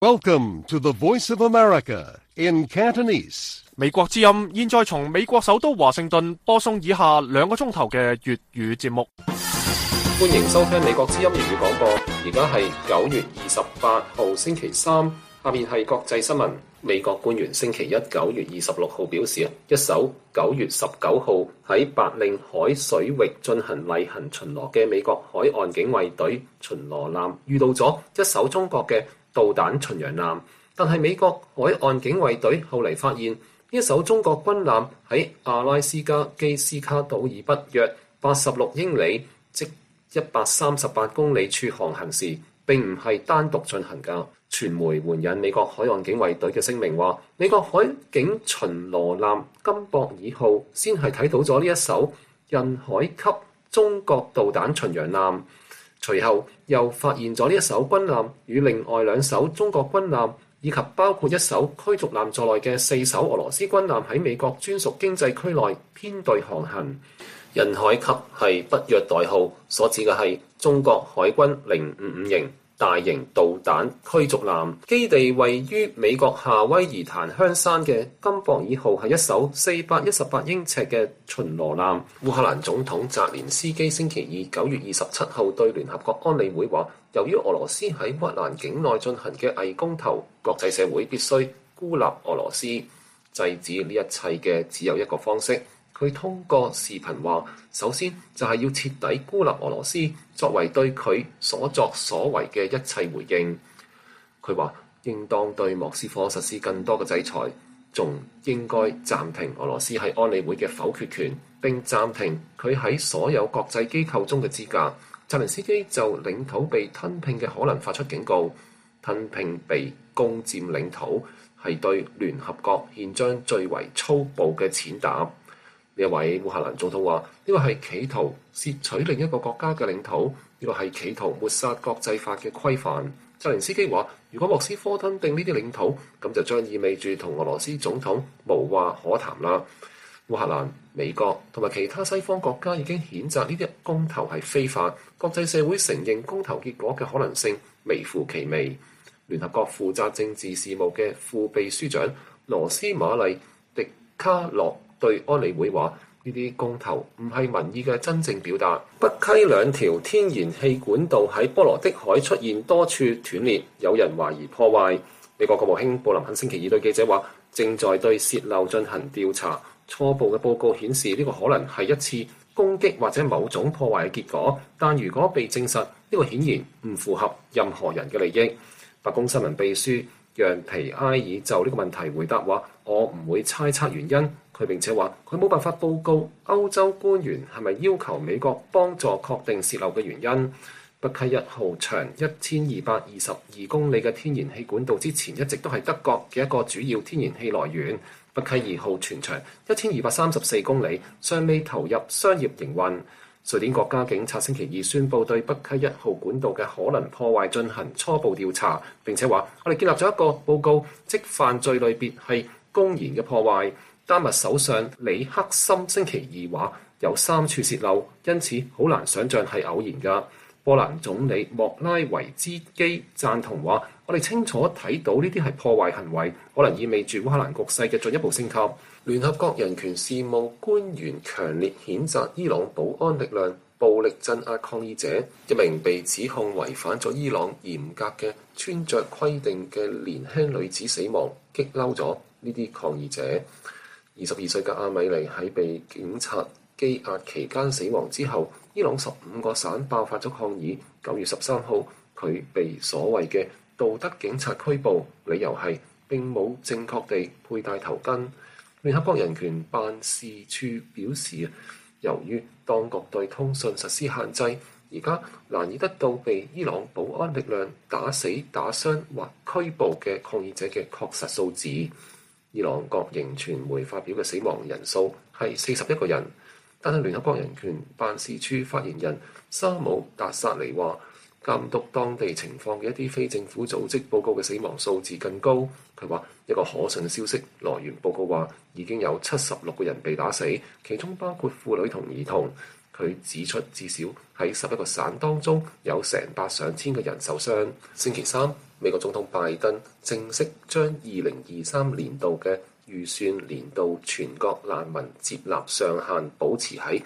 Welcome to the Voice of America in Cantonese. 美國之音現在從美國首都華盛頓播送以下2個鐘頭嘅粵語節目。 歡迎收聽美國之音粵語廣播。而家係9月28號星期三，下面係國際新聞。美國官員星期一9月26號表示，一艘9月19號喺白令海水域進行例行巡邏嘅美國海岸警衛隊巡邏艦遇到咗一艘中國嘅導彈巡洋艦，但係美國海岸警衛隊後嚟發現，呢一艘中國軍艦喺阿拉斯加基斯卡島以北約86英里，即138公里處航行時，並唔係單獨進行㗎。傳媒援引美國海岸警衛隊嘅聲明話，美國海警巡邏艦金博爾號先係睇到咗呢一艘印海級中國導彈巡洋艦，隨後又發現咗呢一艘軍艦與另外2艘中國軍艦以及包括一艘驅逐艦在內嘅4艘俄羅斯軍艦喺美國專屬經濟區內編隊航行。印海級係北約代號，所指嘅係中國海軍055型大型導彈驅逐艦，基地位於美國夏威夷檀香山嘅金博爾號係一艘418英尺嘅巡邏艦。烏克蘭總統澤連斯基星期二9月27號對聯合國安理會話，由於俄羅斯喺烏克蘭境內進行嘅偽公投，國際社會必須孤立俄羅斯，制止呢一切嘅只有一個方式。佢通過視頻話，首先就係要徹底孤立俄羅斯，作為對佢所作所為嘅一切回應。佢話應當對莫斯科實施更多嘅制裁，仲應該暫停俄羅斯喺安理會嘅否決權，並暫停佢喺所有國際機構中嘅資格。澤連斯基就領土被吞併嘅可能發出警告，吞併被攻佔領土係對聯合國憲章最為粗暴嘅踐踏。呢一位烏克蘭總統話：呢個係企圖竊取另一個國家嘅領土，呢個係企圖抹殺國際法嘅規範。澤連斯基話：如果莫斯科吞併呢啲領土，咁就將意味住同俄羅斯總統無話可談啦。烏克蘭、美國同埋其他西方國家已經譴責呢啲公投係非法，國際社會承認公投結果嘅可能性微乎其微。聯合國負責政治事務嘅副秘書長羅斯瑪麗迪卡洛對安理會話：呢啲公投唔係民意嘅真正表達。北溪2條天然氣管道喺波羅的海出現多處斷裂，有人懷疑破壞。美國國務卿布林肯星期二對記者話：正在對洩漏進行調查，初步嘅報告顯示呢個可能係一次攻擊或者某種破壞嘅結果，但如果被證實，呢個顯然唔符合任何人嘅利益。白宮新聞秘書讓皮埃爾就呢個問題回答話：我唔會猜測原因。佢並且話佢冇辦法報告歐洲官員係咪要求美國幫助確定洩漏嘅原因。北溪1號長1222公里嘅天然氣管道之前一直都係德國嘅一個主要天然氣來源。北溪2號全長1234公里，尚未投入商業營運。瑞典國家警察星期二宣布對北溪1號管道嘅可能破壞進行初步調查，並且話我哋建立咗一個報告，即犯罪類別係公然嘅破壞。丹麥首相李克森星期二話有3處洩漏，因此好難想像係偶然㗎。波蘭總理莫拉維茲基贊同話：我哋清楚睇到呢啲係破壞行為，可能意味住烏克蘭局勢嘅進一步升級。聯合國人權事務官員強烈譴責伊朗保安力量暴力鎮壓抗議者，一名被指控違反咗伊朗嚴格嘅穿着規定嘅年輕女子死亡，激嬲咗呢啲抗議者。22歲嘅阿米尼喺被警察羈押期間死亡之後，伊朗15個省爆發咗抗議。9月13號，佢被所謂嘅道德警察拘捕，理由係並冇正確地佩戴頭巾。聯合國人權辦事處表示，由於當局對通訊實施限制，而家難以得到被伊朗保安力量打死、打傷或拘捕嘅抗議者嘅確實數字。伊朗國營傳媒發表嘅死亡人數係41個人，但係聯合國人權辦事處發言人沙姆達薩尼話，監督當地情況嘅一啲非政府組織報告嘅死亡數字更高。佢話一個可信嘅消息來源報告話，已經有76個人被打死，其中包括婦女同兒童。 佢指出，至少喺11個省當中有成百上千個人受傷。星期三，美國總統拜登正式將2023年度嘅預算年度全國難民接納上限保持喺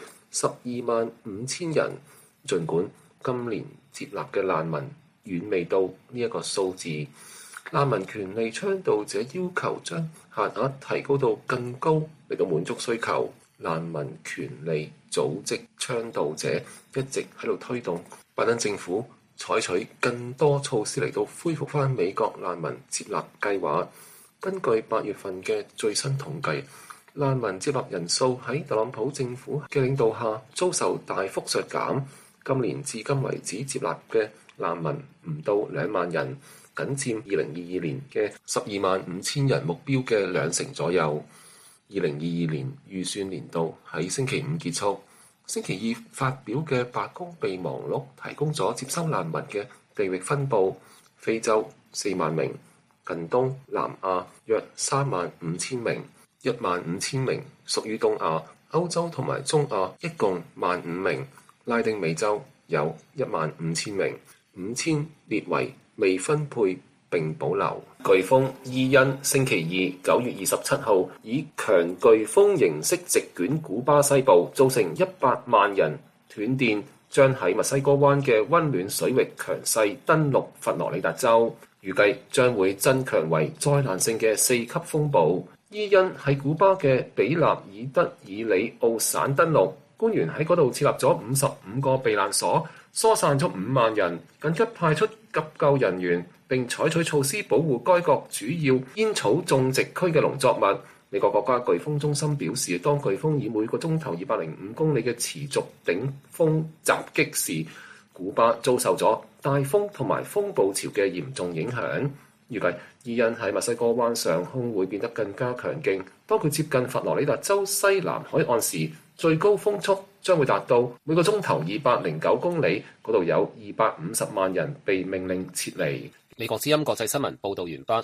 125000人。儘管今年接納嘅難民遠未到呢一個數字，難民權利倡導者要求將限額提高到更高嚟到滿足需求。難民權利組織倡導者一直喺度推動拜登政府採取更多措施嚟到恢復返美國難民接納計劃。根據8月份嘅最新統計，難民接納人數喺特朗普政府嘅領導下遭受大幅削減。今年至今為止接納嘅難民唔到2萬人，僅佔2022年嘅125000人目標嘅20%左右。2022年預算年度喺星期五結束。星期二發表嘅白宮備忘錄提供咗接收難民嘅地域分佈：非洲4萬名，近東南亞約35000名，15000名屬於東亞，歐洲同埋中亞一共15000名。拉丁美洲有15000名，5000列為未分配並保留。颶風伊恩星期二9月27號以強颶風形式席捲古巴西部，造成100萬人斷電，將喺墨西哥灣嘅溫暖水域強勢登陸佛羅里達州，預計將會增強為災難性嘅4級風暴。伊恩喺古巴嘅比納爾德爾里奧省登陸。官員喺嗰度設立咗55個避難所，疏散咗5萬人，緊急派出急救人員，並採取措施保護該國主要煙草種植區嘅農作物。美國國家颶風中心表示，當颶風以每個鐘頭205公里嘅持續頂風襲擊時，古巴遭受咗大風同埋風暴潮嘅嚴重影響。預計伊恩喺墨西哥灣上空會變得更加強勁，當佢接近佛羅里達州西南海岸時，最高風速將會達到每個鐘頭209公里，嗰度有250萬人被命令撤離。 美國之音國際新聞報導完畢。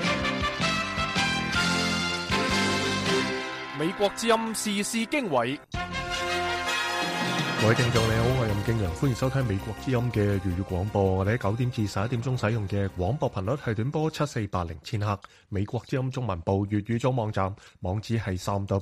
美國之音時事經緯。 各位聽眾你好，我係任敬陽，歡迎收聽美國之音嘅粵語廣播。我哋喺9點至11點鐘使用嘅廣播頻率係短波7480千赫。美國之音中文部粵語組網站網址係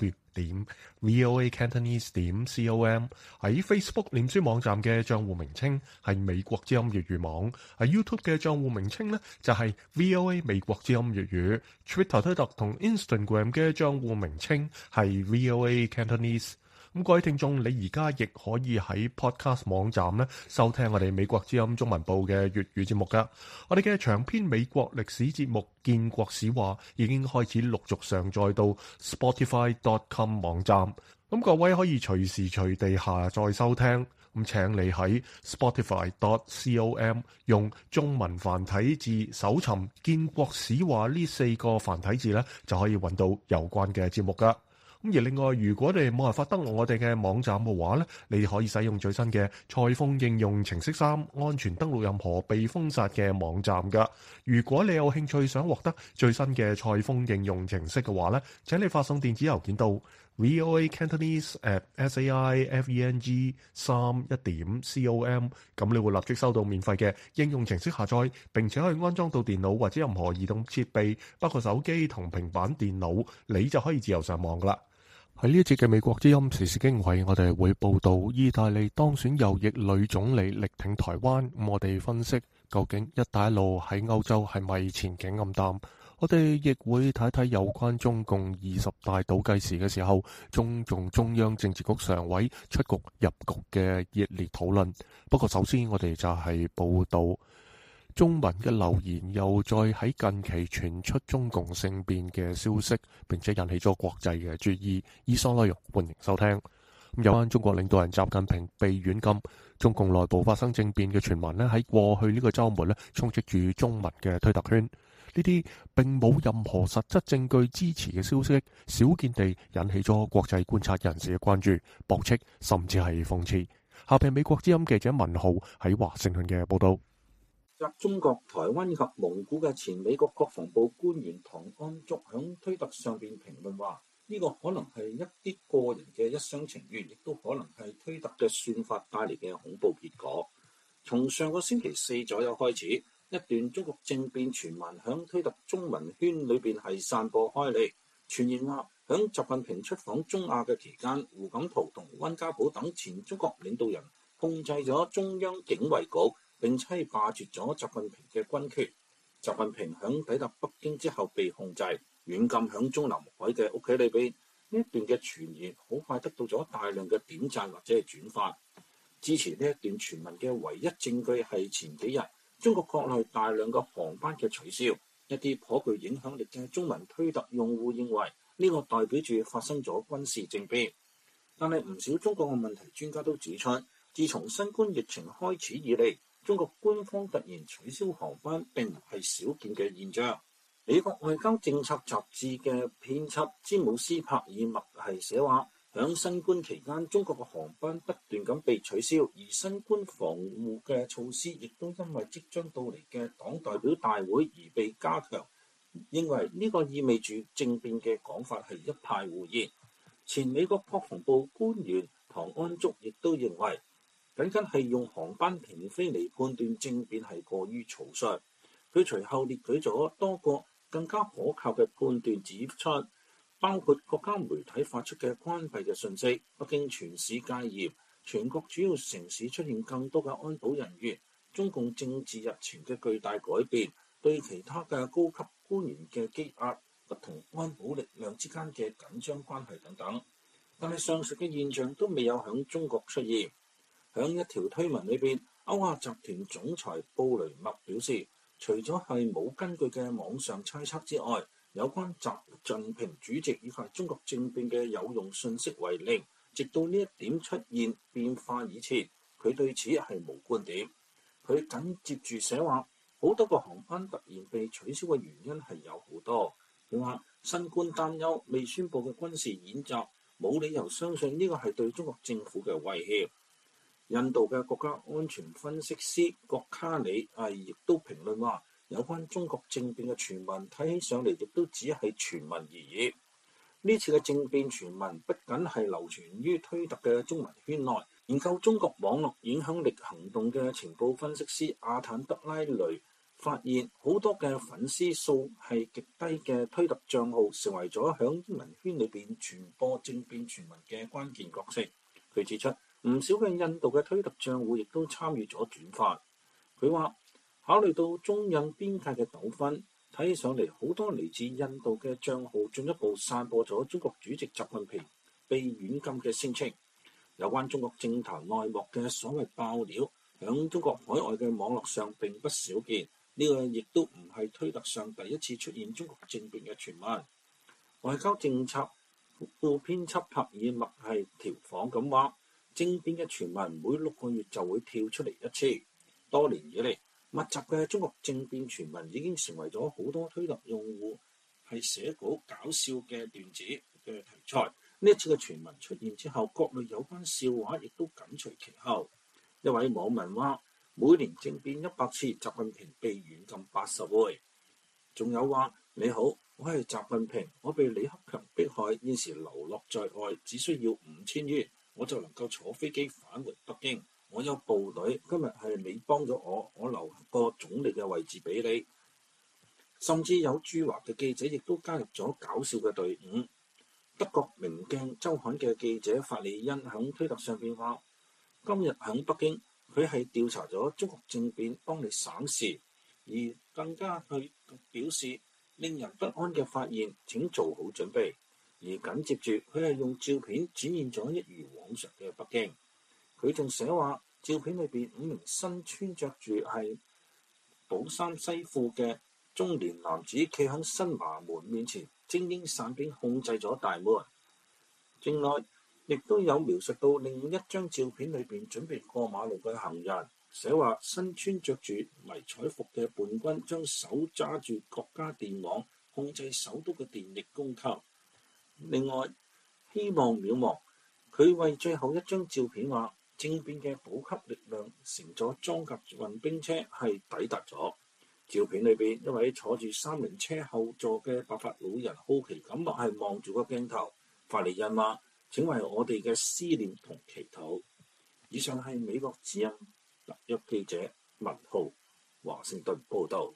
3w.voacantonese.com。喺 Facebook 臉書網站嘅賬戶名稱係美國之音粵語網。喺 YouTube 嘅賬戶名稱呢就係 VOA 美國之音粵語。Twitter 推特同 Instagram 嘅賬戶名稱係 VOA Cantonese。咁各位聽眾，你而家亦可以喺 Podcast 網站咧收聽我哋美國之音中文部嘅粵語節目噶。我哋嘅長篇美國歷史節目《建國史話》已經開始陸續上載到 Spotify.com 網站。咁各位可以隨時隨地下載收聽。咁請你喺 Spotify.com 用中文繁體字搜尋《建國史話》呢4個繁體字咧，就可以揾到有關嘅節目噶。咁而另外，如果你冇辦法登錄我哋嘅網站嘅話咧，你可以使用最新嘅裁縫應用程式3，安全登錄任何被封殺嘅網站噶。如果你有興趣想獲得最新嘅裁縫應用程式嘅話咧，請你發送電子郵件到 voacantonese@saifeng3.com， 咁你會立即收到免費嘅應用程式下載，並且可以安裝到電腦或者任何移動設備，包括手機同平板電腦，你就可以自由上網噶啦。喺呢一節嘅美國之音時事經緯，我哋會報道意大利當選右翼女總理力挺台灣。我哋分析究竟一帶一路喺歐洲係咪前景暗淡？我哋亦會睇睇有關中共20大倒計時嘅時候，中央政治局常委出局入局嘅熱烈討論。不過首先我哋就係報道中文嘅留言又再喺近期傳出中共政變嘅消息，並且引起咗國際嘅注意。以上內容歡迎收聽。有關中國領導人習近平被軟禁、中共內部發生政變嘅傳聞咧，喺過去呢個週末咧充斥住中文嘅推特圈。呢啲並冇任何實質證據支持嘅消息，少見地引起咗國際觀察人士嘅關注、駁斥，甚至係諷刺。下邊美國之音記者文浩喺華盛頓嘅報道。 及中國、台灣及蒙古嘅前美國國防部官員唐安竹響推特上邊評論話， 呢個可能係一啲個人嘅一廂情願，亦都可能係推特嘅算法帶嚟嘅恐怖結果。從上個星期四左右開始，一段中國政變傳聞響推特中文圈裏邊係散播開嚟，傳言話響習近平出訪中亞嘅期間，胡錦濤同溫家寶等前中國領導人控制咗中央警衛局，並且霸奪咗習近平嘅軍權。習近平響抵達北京之後被控制，軟禁響中南海嘅屋企裏邊。呢一段嘅傳言好快得到咗大量嘅點讚或者係轉發。支持呢一段傳聞嘅唯一證據係前幾日中國國內大量嘅航班嘅取消。一啲頗具影響力嘅中文推特用戶認為呢個代表住發生咗軍事政變。但係唔少中國嘅問題專家都指出，自從新冠疫情開始以嚟，中國官方突然取消航班並唔係少見嘅現象。美國外交政策雜誌嘅編輯詹姆斯·帕爾默係寫話，響新冠期間，中國嘅航班不斷咁被取消，而新冠防護嘅措施亦都因為即將到嚟嘅黨代表大會而被加強。認為呢個意味住政變嘅講法係一派胡言。前美國國防部官員唐安竹亦都認為，僅僅係用航班停飛嚟判斷政變係過於草率。佢隨後列舉咗多個更加可靠嘅判斷，指出包括國家媒體發出嘅關閉嘅信息、北京全市戒嚴、全國主要城市出現更多嘅安保人員、中共政治日程嘅巨大改變、對其他嘅高級官員嘅羈押、不同安保力量之間嘅緊張關係等等。但係上述嘅現象都未有響中國出現。響一條推文裏邊，歐亞集團總裁布雷默表示，除咗係冇根據嘅網上猜測之外，有關習近平主席以及中國政變嘅有用信息為零。直到呢一點出現變化以前，佢對此係無觀點。佢緊接住寫話，好多個航班突然被取消嘅原因係有好多。佢話新冠擔憂未宣佈嘅軍事演習，冇理由相信呢個係對中國政府嘅威脅。印度嘅國家安全分析師郭卡里亦都評論話，有關中國政變嘅傳聞睇起上嚟亦都只係傳聞而已。呢次嘅政變傳聞不僅係流傳於推特嘅中文圈內，研究中國網絡影響力行動嘅情報分析師阿坦德拉雷發現，好多嘅粉絲數係極低嘅推特帳號成為咗響英文圈裏邊傳播政變傳聞嘅關鍵角色。佢指出，唔少嘅印度嘅推特帳戶亦都參與咗轉發。佢話，考慮到中印邊界嘅糾紛，睇起上嚟好多嚟自印度嘅帳號進一步散播咗中國主席習近平被軟禁嘅聲稱。有關中國政壇內幕嘅所謂爆料，響中國海外嘅網絡上並不少見。呢個亦都唔係推特上第一次出現中國政變嘅傳聞。外交政策副編輯帕爾默係調侃咁話，政變嘅傳聞每6個月就會跳出嚟一次。多年以嚟，密集嘅中國政變傳聞已經成為咗好多推特用戶係寫稿搞笑嘅段子嘅題材。呢一次嘅傳聞出現之後，各類有關笑話亦都緊隨其後。一位網民話，每年政變100次，習近平被軟禁80回。仲有話，你好，我係習近平，我被李克強迫害，現時流落在外，只需要5000元，我就能夠坐飛機返回北京。我有部隊，今日係你幫咗我，我留個總理嘅位置俾你。甚至有駐華嘅記者亦都加入咗搞笑嘅隊伍。德國明鏡週刊嘅記者法里恩喺推特上邊話，今日喺北京，佢係調查咗中國政變，幫你省事，而更加去表示令人不安嘅發現，請做好準備。而緊接住，佢係用照片展現咗一如往常嘅北京。佢仲寫話，照片裏邊5名身穿着住係寶衫西褲嘅中年男子企喺新華門面前，精英散兵控制咗大門。另外，亦都有描述到另一張照片裏邊準備過馬路嘅行人，寫話身穿着住迷彩服嘅叛軍將手揸住國家電網，控制首都嘅電力供給。另外，希望渺茫，佢為最後一張照片話，政變嘅補給力量乘咗裝甲運兵車係抵達咗。 照片裏邊，一位坐住三輪車後座嘅白髮老人好奇咁係望住個鏡頭，發嚟印話：請為我哋嘅思念同祈禱。以上係美國之音特約記者文浩華盛頓報導。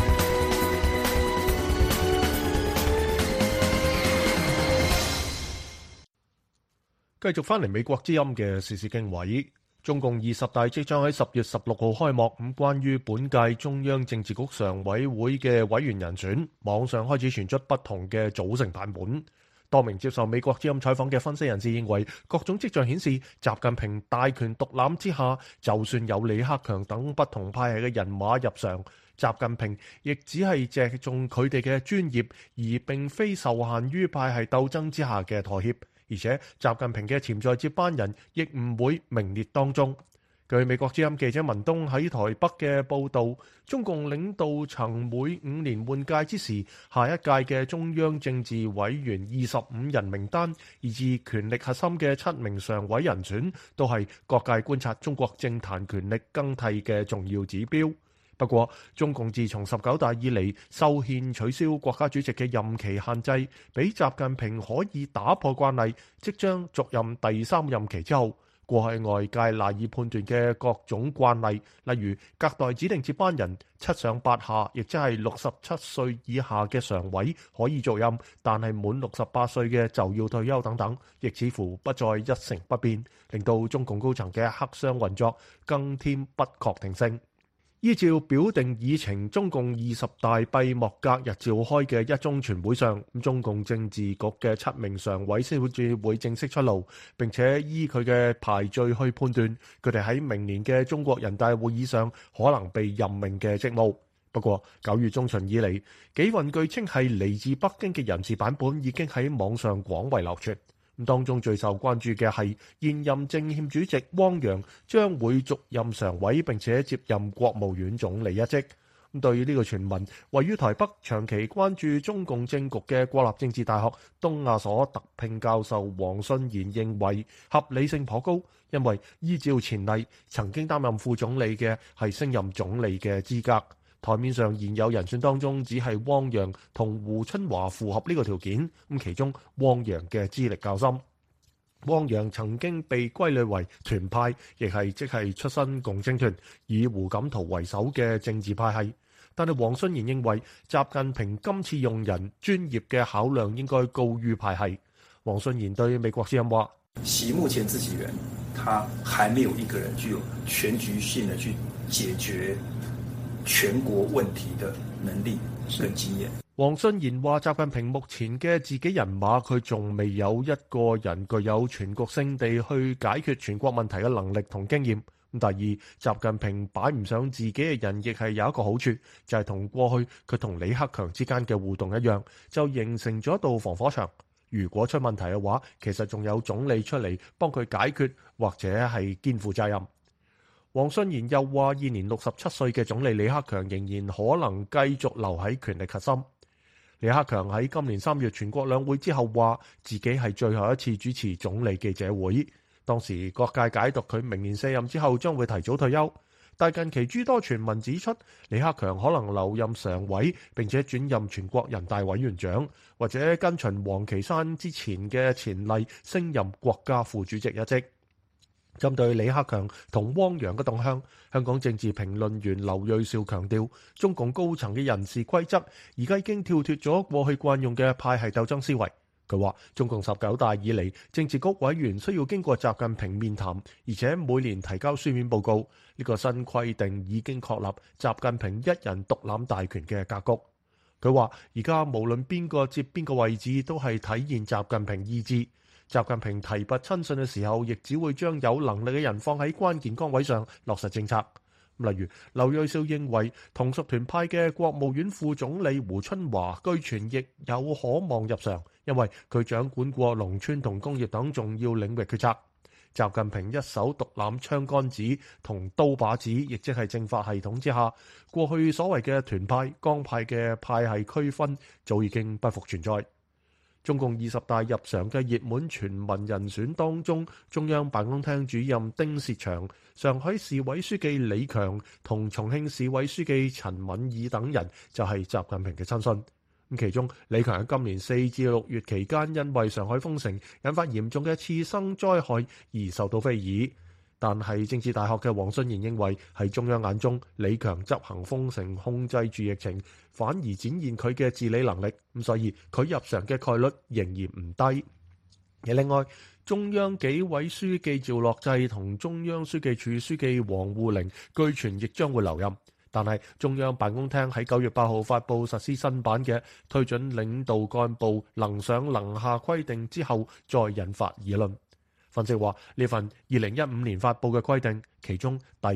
繼續翻嚟美國之音嘅時事經緯。中共20大即將喺10月16號開幕，咁關於本屆中央政治局常委會嘅委員人選，網上開始傳出不同嘅組成版本。多名接受美國之音採訪嘅分析人士認為，各種跡象顯示，習近平大權獨攬之下，就算有李克強等不同派系嘅人馬入常，習近平亦只係借重佢哋嘅專業，而並非受限於派系鬥爭之下嘅妥協。而且習近平嘅潛在接班人亦唔會名列當中。據美國之音記者文東喺台北嘅報導，中共領導層每5年換屆之時，下一屆嘅中央政治委員25人名單，以至權力核心嘅7名常委人選，都係各界觀察中國政壇權力更替嘅重要指標。不過，中共自從19大以嚟修憲取消國家主席嘅任期限制，俾習近平可以打破慣例，即將續任第3任期之後，過去外界賴以判斷嘅各種慣例，例如隔代指定接班人7上8下，亦即係67歲以下嘅常委可以續任，但係滿68歲嘅就要退休等等，亦似乎不再一成不變，令到中共高層嘅黑箱運作更添不確定性。依照表定議程，中共20大閉幕隔日召開嘅一中全會上，中共政治局嘅7名常委先至會正式出爐，並且依佢嘅排序去判斷佢哋喺明年嘅中國人大會議上可能被任命嘅職務。不過9月中旬以嚟，幾份據稱係嚟自北京嘅人事版本已經喺網上廣為流傳。當中最受關注嘅係現任政協主席汪洋將會續任常委，並且接任國務院總理一職。對於呢個傳聞，位於台北長期關注中共政局嘅國立政治大學東亞所特聘教授黃信賢認為合理性頗高，因為依照前例，曾經擔任副總理嘅係升任總理嘅資格。台面上現有人選當中，只係汪洋同胡春華符合呢個條件。咁其中汪洋嘅資歷較深，汪洋曾經被歸類為團派，亦係即係出身共青團，以胡錦濤為首嘅政治派系。但係黃信賢認為，習近平今次用人專業嘅考量應該高於派系。黃信賢對美國之音話： 以目前自己人，他還沒有一個人具有全局性的去解決全國問題的能力跟經驗。 黃信賢話：習近平目前嘅自己人馬，佢仲未有一個人具有全局性地去解決全國問題嘅能力同經驗。第二，習近平擺唔上自己嘅人，亦係有一個好處，就係同過去佢同李克強之間嘅互動一樣，就形成咗一道防火牆。如果出問題嘅話，其實仲有總理出嚟幫佢解決，或者係肩負責任。黃信賢又話：現年67歲嘅總理李克強仍然可能繼續留喺權力核心。李克強喺今年3月全國兩會之後話，自己係最後一次主持總理記者會。當時各界解讀佢明年卸任之後將會提早退休，但近期諸多傳聞指出，李克強可能留任常委，並且轉任全國人大委員長，或者跟隨王岐山之前嘅前例，升任國家副主席一職。針對李克強同汪洋嘅動向，香港政治評論員劉銳紹強調，中共高層嘅人事規則而家已經跳脫咗過去慣用嘅派系鬥爭思維。佢話，中共19大以嚟，政治局委員需要經過習近平面談，而且每年提交書面報告。呢個新規定已經確立習近平一人獨攬大權嘅格局。佢話，而家無論邊個接邊個位置，都係體現習近平意志。習近平提拔親信嘅時候，亦只會將有能力嘅人放喺關鍵崗位上落實政策。例如，劉銳紹認為同屬團派嘅國務院副總理胡春華據傳亦有可望入常，因為佢掌管過農村同工業等重要領域決策。習近平一手獨攬槍桿子同刀把子，亦即係政法系統之下，過去所謂嘅團派、江派嘅派系區分早已經不復存在。 中共20大入常嘅熱門全民人選當中，中央辦公廳主任丁薛祥、上海市委書記李強同重慶市委書記陳敏爾等人就係習近平嘅親信。其中李強喺今年4至6月期間，因為上海封城引發嚴重嘅次生災害而受到非議。但係政治大學嘅黃信賢認為，喺中央眼中，李強執行封城控制住疫情，反而展現佢嘅治理能力，咁所以佢入常嘅概率仍然唔低。而另外，中央紀委書記趙樂際同中央書記處書記王滬寧據傳亦將會留任，但係中央辦公廳喺9月8號發布實施新版嘅推准領導幹部能上能下規定之後，再引發議論。分析話，呢份2015年發布嘅規定，其中第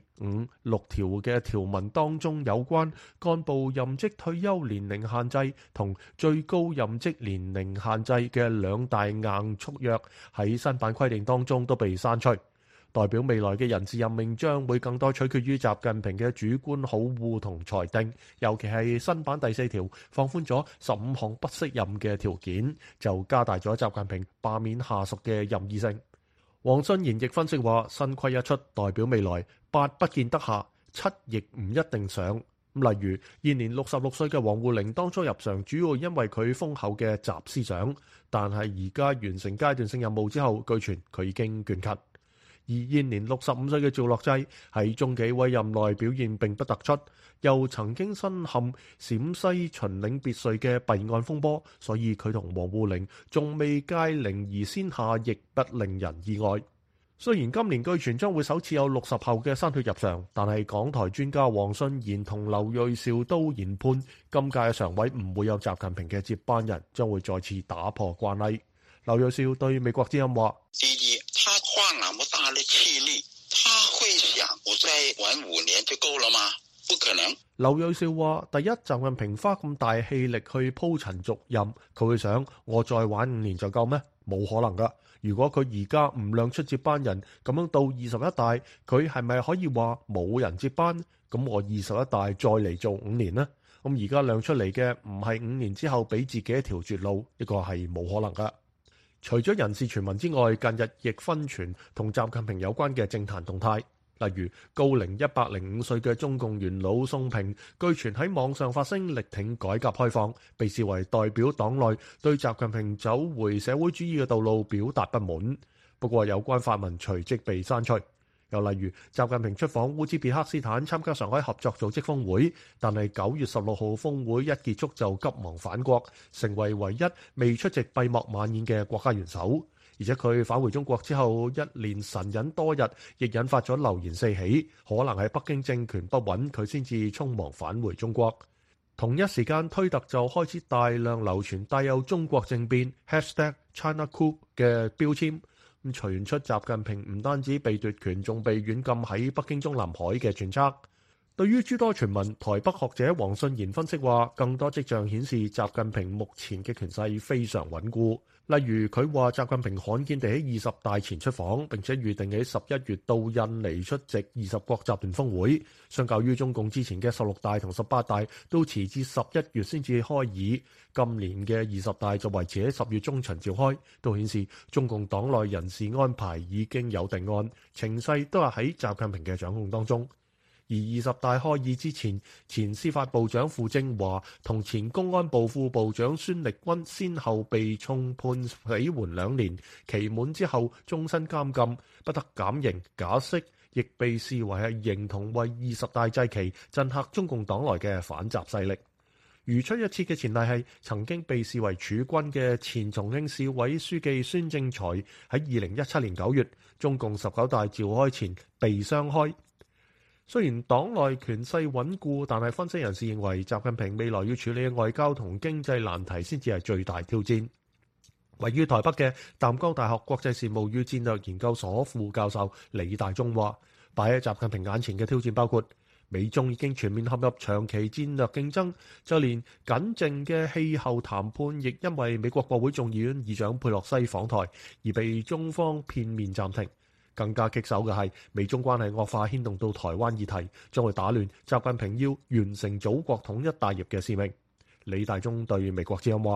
4、5、6條嘅條文當中有關幹部任職退休年齡限制同最高任職年齡限制嘅兩大硬束約，喺新版規定當中都被刪除，代表未來嘅人事任命將會更多取決於習近平嘅主觀好惡同裁定，尤其係新版第4條放寬咗15項不適任嘅條件，就加大咗習近平罷免下屬嘅任意性。黃信賢亦分析話，新規一出，代表未來8不見得下，7亦唔一定上。例如現年66歲嘅王滬寧當初入常，主要因為佢豐厚嘅習思想，但係而家完成階段性任務之後，據傳佢已經倦勤。而現年65歲嘅趙樂際喺中紀委任內表現並不突出，又曾經身陷陝西秦嶺別墅嘅弊案風波，所以佢同王滬寧仲未屆齡而先下，亦不令人意外。雖然今年據傳將會首次有60後嘅新血入常，但係港台專家黃信賢同劉銳紹都研判，今屆嘅常委唔會有習近平嘅接班人，將會再次打破慣例。劉銳紹對美國之音話： 第一，他花那麼大的氣力，他會想我再玩5年就夠了嗎？不可能。 劉銳紹話：第一，習近平花咁大氣力去鋪陳續任，佢會想我再玩5年就夠咩？冇可能噶。如果佢而家唔亮出接班人，咁樣到21大，佢係咪可以話冇人接班？咁我21大再嚟做5年呢？咁而家亮出嚟嘅唔係5年之後俾自己一條絕路，呢個係冇可能噶。除咗人事傳聞之外，近日亦紛傳同習近平有關嘅政壇動態，例如高齡105歲嘅中共元老宋平，據傳喺網上發聲力挺改革開放，被視為代表黨內對習近平走回社會主義嘅道路表達不滿。不過有關發文隨即被刪除。又例如習近平出訪烏茲別克斯坦參加上海合作組織峰會，但係9月16號峰會一結束就急忙返國，成為唯一未出席閉幕晚宴嘅國家元首。而且佢返回中國之後一連神隱多日，亦引發咗流言四起，可能係北京政權不穩，佢先至匆忙返回中國。同一時間，推特就開始大量流傳帶有中國政變 #ChinaCoop 嘅標籤。咁傳出習近平唔單止被奪權，仲被軟禁喺北京中南海嘅揣測。對於諸多傳聞，台北學者黃信賢分析話，更多跡象顯示習近平目前嘅權勢非常穩固。例如佢話習近平罕見地喺20大前出訪，並且預定喺11月到印尼出席20國集團峰會，相較於中共之前嘅16大同18大都遲至11月先至開議，今年嘅20大就維持喺10月中旬召開，都顯示中共黨內人事安排已經有定案，情勢都係喺習近平嘅掌控當中。而20大開議之前，前司法部長傅政華同前公安部副部長孫力軍先後被重判死緩2年，期滿之後終身監禁，不得減刑假釋，亦被視為係形同為20大祭旗，震嚇中共黨內嘅反習勢力。如出一轍嘅前例係曾經被視為儲君嘅前重慶市委書記孫政才喺2017年9月中共19大召開前被雙開。雖然黨內權勢穩固，但係分析人士認為習近平未來要處理嘅外交同經濟難題先至係最大挑戰。位於台北嘅淡江大學國際事務與戰略研究所副教授李大中話，擺喺習近平眼前嘅挑戰包括美中已經全面陷入長期戰略競爭，就連僅剩嘅氣候談判亦因為美國國會眾議院議長佩洛西訪台而被中方片面暫停。更加棘手嘅係美中關係惡化牽動到台灣議題，將會打亂習近平要完成祖國統一大業嘅使命。李大中對美國之音話：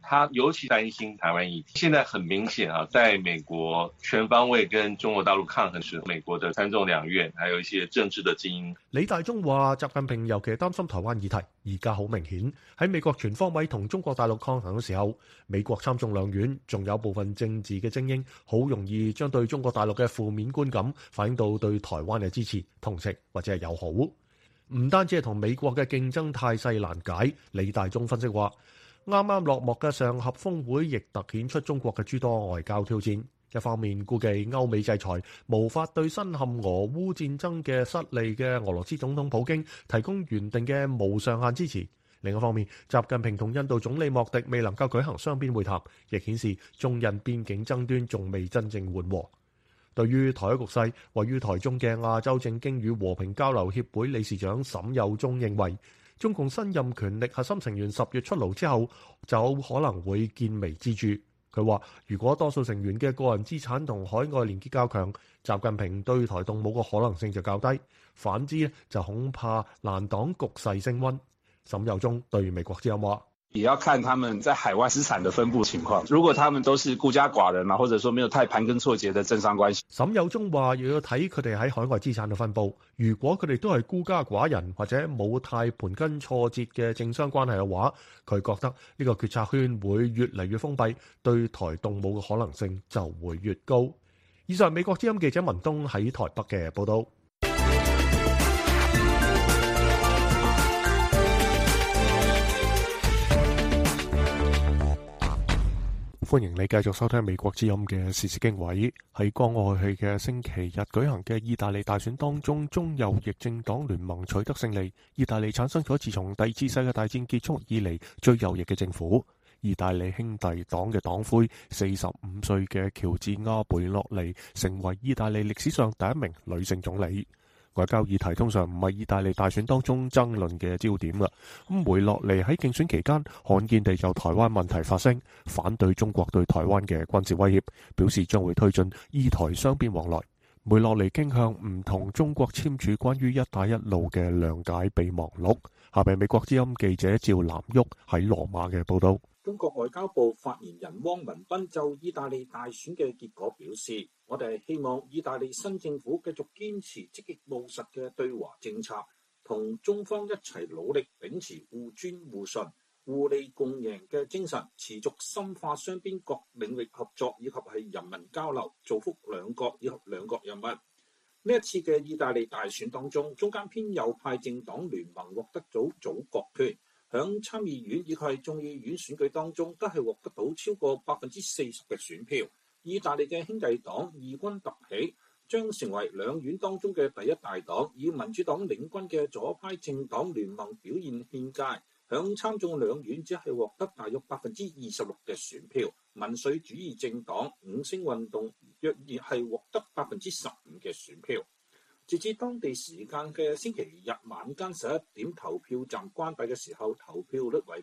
他尤其擔心台灣議題。現在很明顯啊，在美國全方位跟中國大陸抗衡時，美國的參眾兩院還有一些政治的精英。 李大中話：習近平尤其擔心台灣議題，而家好明顯喺美國全方位同中國大陸抗衡嘅時候，美國參眾兩院仲有部分政治嘅精英，好容易將對中國大陸嘅負面觀感反映到對台灣嘅支持、同情或者係友好。唔單止係同美國嘅競爭態勢難解，李大中分析話，啱啱落幕嘅上合峰會亦突顯出中國嘅諸多外交挑戰。一方面估計歐美制裁無法對身陷俄烏戰爭嘅失利嘅俄羅斯總統普京提供原定嘅無上限支持。另一方面，習近平同印度總理莫迪未能夠舉行雙邊會談，亦顯示中印邊境爭端仲未真正緩和。對於台海局勢，位於台中嘅亞洲政經與和平交流協會理事長沈有忠認為，中共新任權力核心成員10月出爐之後，就可能會見微知著。佢話：如果多數成員嘅個人資產同海外連結較強，習近平對台動武嘅可能性就較低；反之就恐怕難擋局勢升溫。沈有忠對美國之音話： 也要看他們在海外資產的分布情況。如果他們都是孤家寡人啊，或者說沒有太盤根錯節的政商關係。 沈有忠話：又要睇佢哋喺海外資產嘅分布。如果佢哋都係孤家寡人或者冇太盤根錯節嘅政商關係嘅話，佢覺得呢個決策圈會越嚟越封閉，對台動武嘅可能性就會越高。以上美國之音記者文東喺台北嘅報道。歡迎你繼續收聽美國之音嘅時事經緯。喺剛過去嘅星期日舉行嘅意大利大選當中，中右翼政黨聯盟取得勝利，意大利產生咗自從第二次世界大戰結束以嚟最右翼嘅政府。意大利兄弟黨嘅黨魁45歲嘅喬治亞貝洛尼成為意大利歷史上第一名女性總理。外交議題通常唔係意大利大選當中爭論嘅焦點啦。梅洛尼喺競選期間罕見地就台灣問題發聲，反對中國對台灣嘅軍事威脅，表示將會推進意台雙邊往來。梅洛尼傾向唔同中國簽署關於一帶一路嘅諒解備忘錄。下邊美國之音記者趙南旭喺羅馬嘅報道。 中國外交部發言人汪文斌就意大利大選嘅結果表示，我哋希望意大利新政府繼續堅持積極務實嘅對華政策，同中方一齊努力秉持互尊互信、互利共贏嘅精神，持續深化雙邊各領域合作以及係人民交流，造福兩國以及兩國人民。呢一次嘅意大利大選當中，中間偏右派政黨聯盟獲得咗組閣權。響參議院以及係眾議院選舉當中，都係獲得到超過40%嘅選票。意大利嘅兄弟黨異軍突起，將成為兩院當中嘅第一大黨。以民主黨領軍嘅左派政黨聯盟表現欠佳，響參眾兩院只係獲得大約26%嘅選票。民粹主義政黨五星運動若然係獲得15%嘅選票。截至當地時間嘅星期日晚間11點，投票站關閉嘅時候，投票率為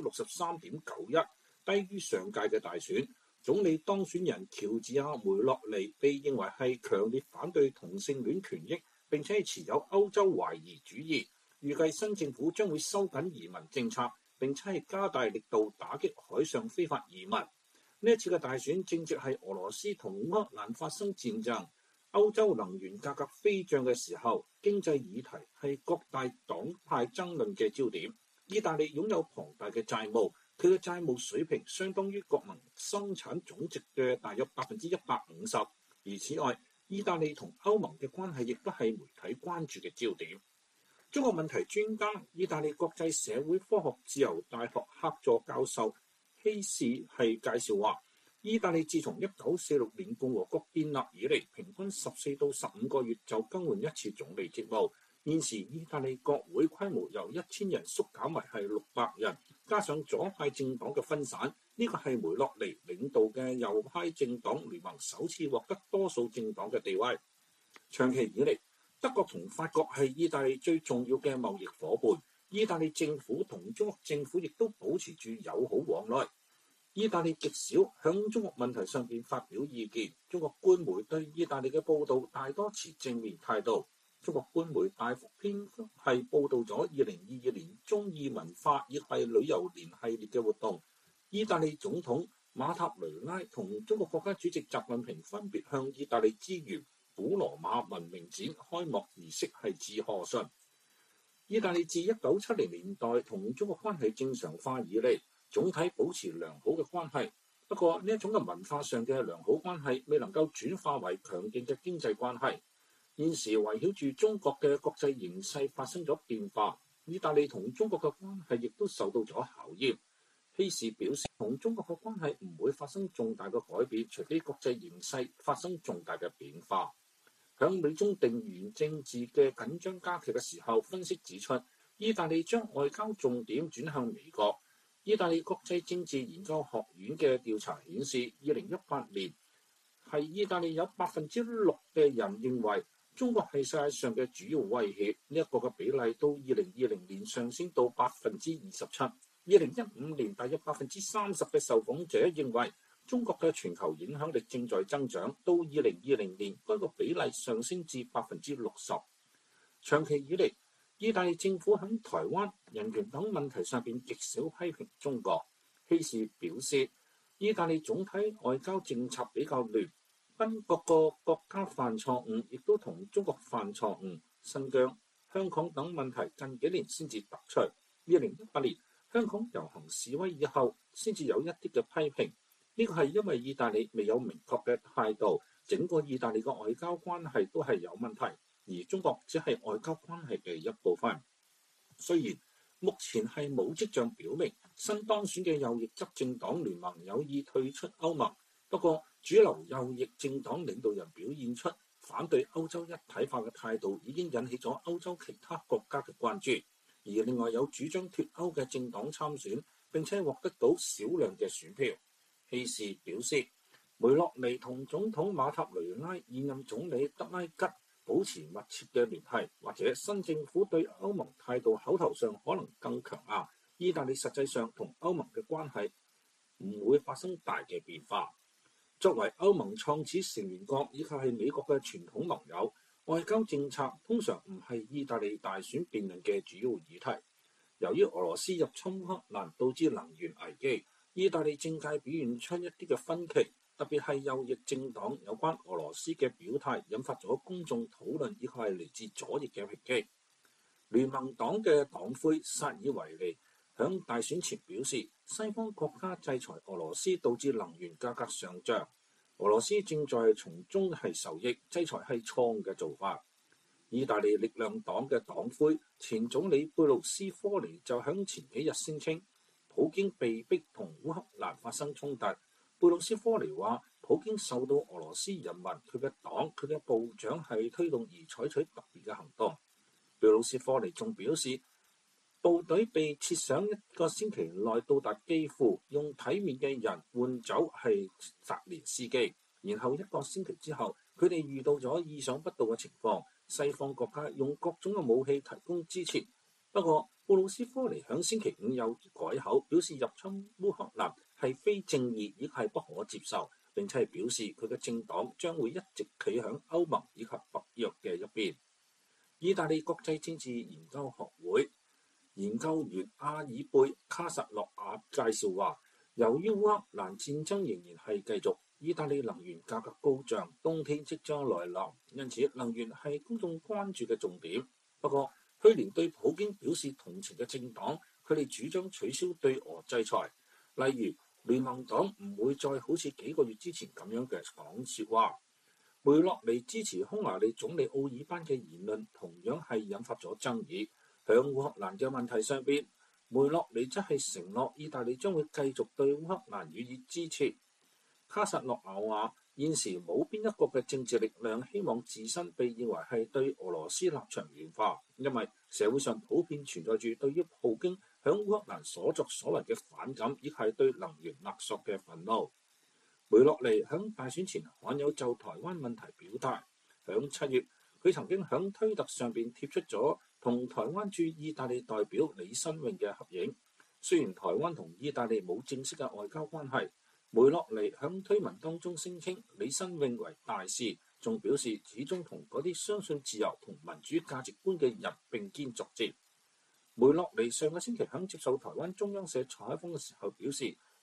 63.91%，低於上屆嘅大選。總理當選人喬治亞梅洛尼被認為係強烈反對同性戀權益，並且係持有歐洲懷疑主義。預計新政府將會收緊移民政策，並且係加大力度打擊海上非法移民。呢一次嘅大選正值係俄羅斯同烏克蘭發生戰爭、歐洲能源價格飛漲嘅時候，經濟議題係各大黨派爭論嘅焦點。意大利擁有龐大嘅債務，佢嘅債務水平相當於國民生產總值嘅大約150%。而此外，意大利同歐盟嘅關係亦都係媒體關注嘅焦點。中國問題專家、意大利國際社會科學自由大學客座教授希士係介紹話，意大利自從1946年共和國建立以嚟，平均14到15個月就更換一次總理職務。現時意大利國會規模由1000人縮減為係600人，加上左派政黨嘅分散，呢個係梅洛尼領導嘅右派政黨聯盟首次獲得多數政黨嘅地位。長期以嚟，德國同法國係意大利最重要嘅貿易夥伴，意大利政府同中國政府亦都保持住友好往來。意大利極少向中國問題上邊發表意見，中國官媒對意大利嘅報導大多持正面態度。中國官媒大幅篇幅係報導咗2022年中意文化亦係旅遊年系列嘅活動， 意大利總統馬塔雷拉同中國國家主席習近平分別向意大利資源古羅馬文明展開幕儀式係致賀信。意大利自1970年代同中國關係正常化以嚟，總體保持良好嘅關係。不過呢一種嘅文化上嘅良好關係未能夠轉化為強勁嘅經濟關係。現時圍繞住中國嘅國際形勢發生咗變化，意大利同中國嘅關係亦都受到咗考驗。希士表示，同中國嘅關係唔會發生重大嘅改變，除非國際形勢發生重大嘅變化。響美中地緣政治嘅緊張加劇嘅時候，分析指出，意大利將外交重點轉向美國。意大利國際政治研究學院嘅調查顯示，2018年係意大利有6%嘅人認為中國係世界上嘅主要威脅，呢一個嘅比例到2020年上升到27%。2015年大約30%嘅受訪者認為中國嘅全球影響力正在增長，到2020年該個比例上升至60%。長期以嚟，意大利政府喺台灣、人權等問題上邊極少批評中國。希士表示，意大利總體外交政策比較亂，跟各個國家犯錯誤，亦都同中國犯錯誤。新疆、香港等問題近幾年先至突出。2018年香港遊行示威以後，先至有一啲嘅批評。呢個係因為意大利未有明確嘅態度，整個意大利嘅外交關係都係有問題，而中國只係外交關係嘅一部分。雖然目前係冇跡象表明新當選嘅右翼執政黨聯盟有意退出歐盟，不過主流右翼政黨領導人表現出反對歐洲一體化嘅態度，已經引起咗歐洲其他國家嘅關注。而另外有主張脫歐嘅政黨參選，並且獲得到少量嘅選票。希士表示，梅洛尼同總統馬塔雷拉、現任總理德拉吉保持密切嘅聯繫，或者新政府對歐盟態度口頭上可能更強硬，意大利實際上同歐盟嘅關係唔會發生大嘅變化。作為歐盟創始成員國以及係美國嘅傳統盟友，外交政策通常唔係意大利大選辯論嘅主要議題。由於俄羅斯入侵烏克蘭導致能源危機，意大利政界表現出一啲嘅分歧，特別係右翼政黨有關俄羅斯嘅表態，引發咗公眾討論，以及係嚟自左翼嘅抨擊。聯盟黨嘅黨魁薩爾維尼響大選前表示，西方國家制裁俄羅斯導致能源價格上漲，俄羅斯正在從中係受益，制裁係錯誤嘅做法。意大利力量黨嘅黨魁前總理貝魯斯科尼就響前幾日聲稱，普京被逼同烏克蘭發生衝突。貝魯斯科尼話，普京受到俄羅斯人民、佢嘅黨、佢嘅部長係推動而採取特別嘅行動。貝魯斯科尼仲表示，部隊被設想一個星期內到達基輔，用體面嘅人換走係澤連斯基，然後一個星期之後，佢哋遇到咗意想不到嘅情況。西方國家用各種嘅武器提供支持，不過布魯斯科尼響星期5有改口，表示入侵烏克蘭係非正義，亦係不可接受，並且係表示佢嘅政黨將會一直企響歐盟以及北約嘅一邊。意大利國際政治研究學會研究員阿爾貝卡薩洛亞介紹話，由於烏克蘭戰爭仍然係繼續，意大利能源價格高漲，冬天即將來臨，因此能源係公眾關注嘅重點。不過，去年對普京表示同情嘅政黨，佢哋主張取消對俄制裁，例如聯盟黨唔會再好似幾個月之前咁樣嘅講説話。梅洛尼支持匈牙利總理奧爾班嘅言論同樣係引發咗爭議。響烏克蘭嘅問題上邊，梅洛尼則係承諾意大利將會繼續對烏克蘭予以支持。卡薩諾亞話：現時冇邊一個嘅政治力量希望自身被認為係對俄羅斯立場軟化，因為社會上普遍存在住對於普京響烏克蘭所作所為嘅反感，亦係對能源勒索嘅憤怒。梅洛尼響大選前罕有就台灣問題表態。響7月，佢曾經響推特上邊貼出咗同台灣駐意大利代表李新穎嘅合影。雖然台灣同意大利冇正式嘅外交關係，梅洛尼響推文當中聲稱李新穎為大使，仲表示始終同嗰啲相信自由同民主價值觀嘅人並肩作戰。梅洛尼上個星期響接受台灣中央社採訪嘅時候表示，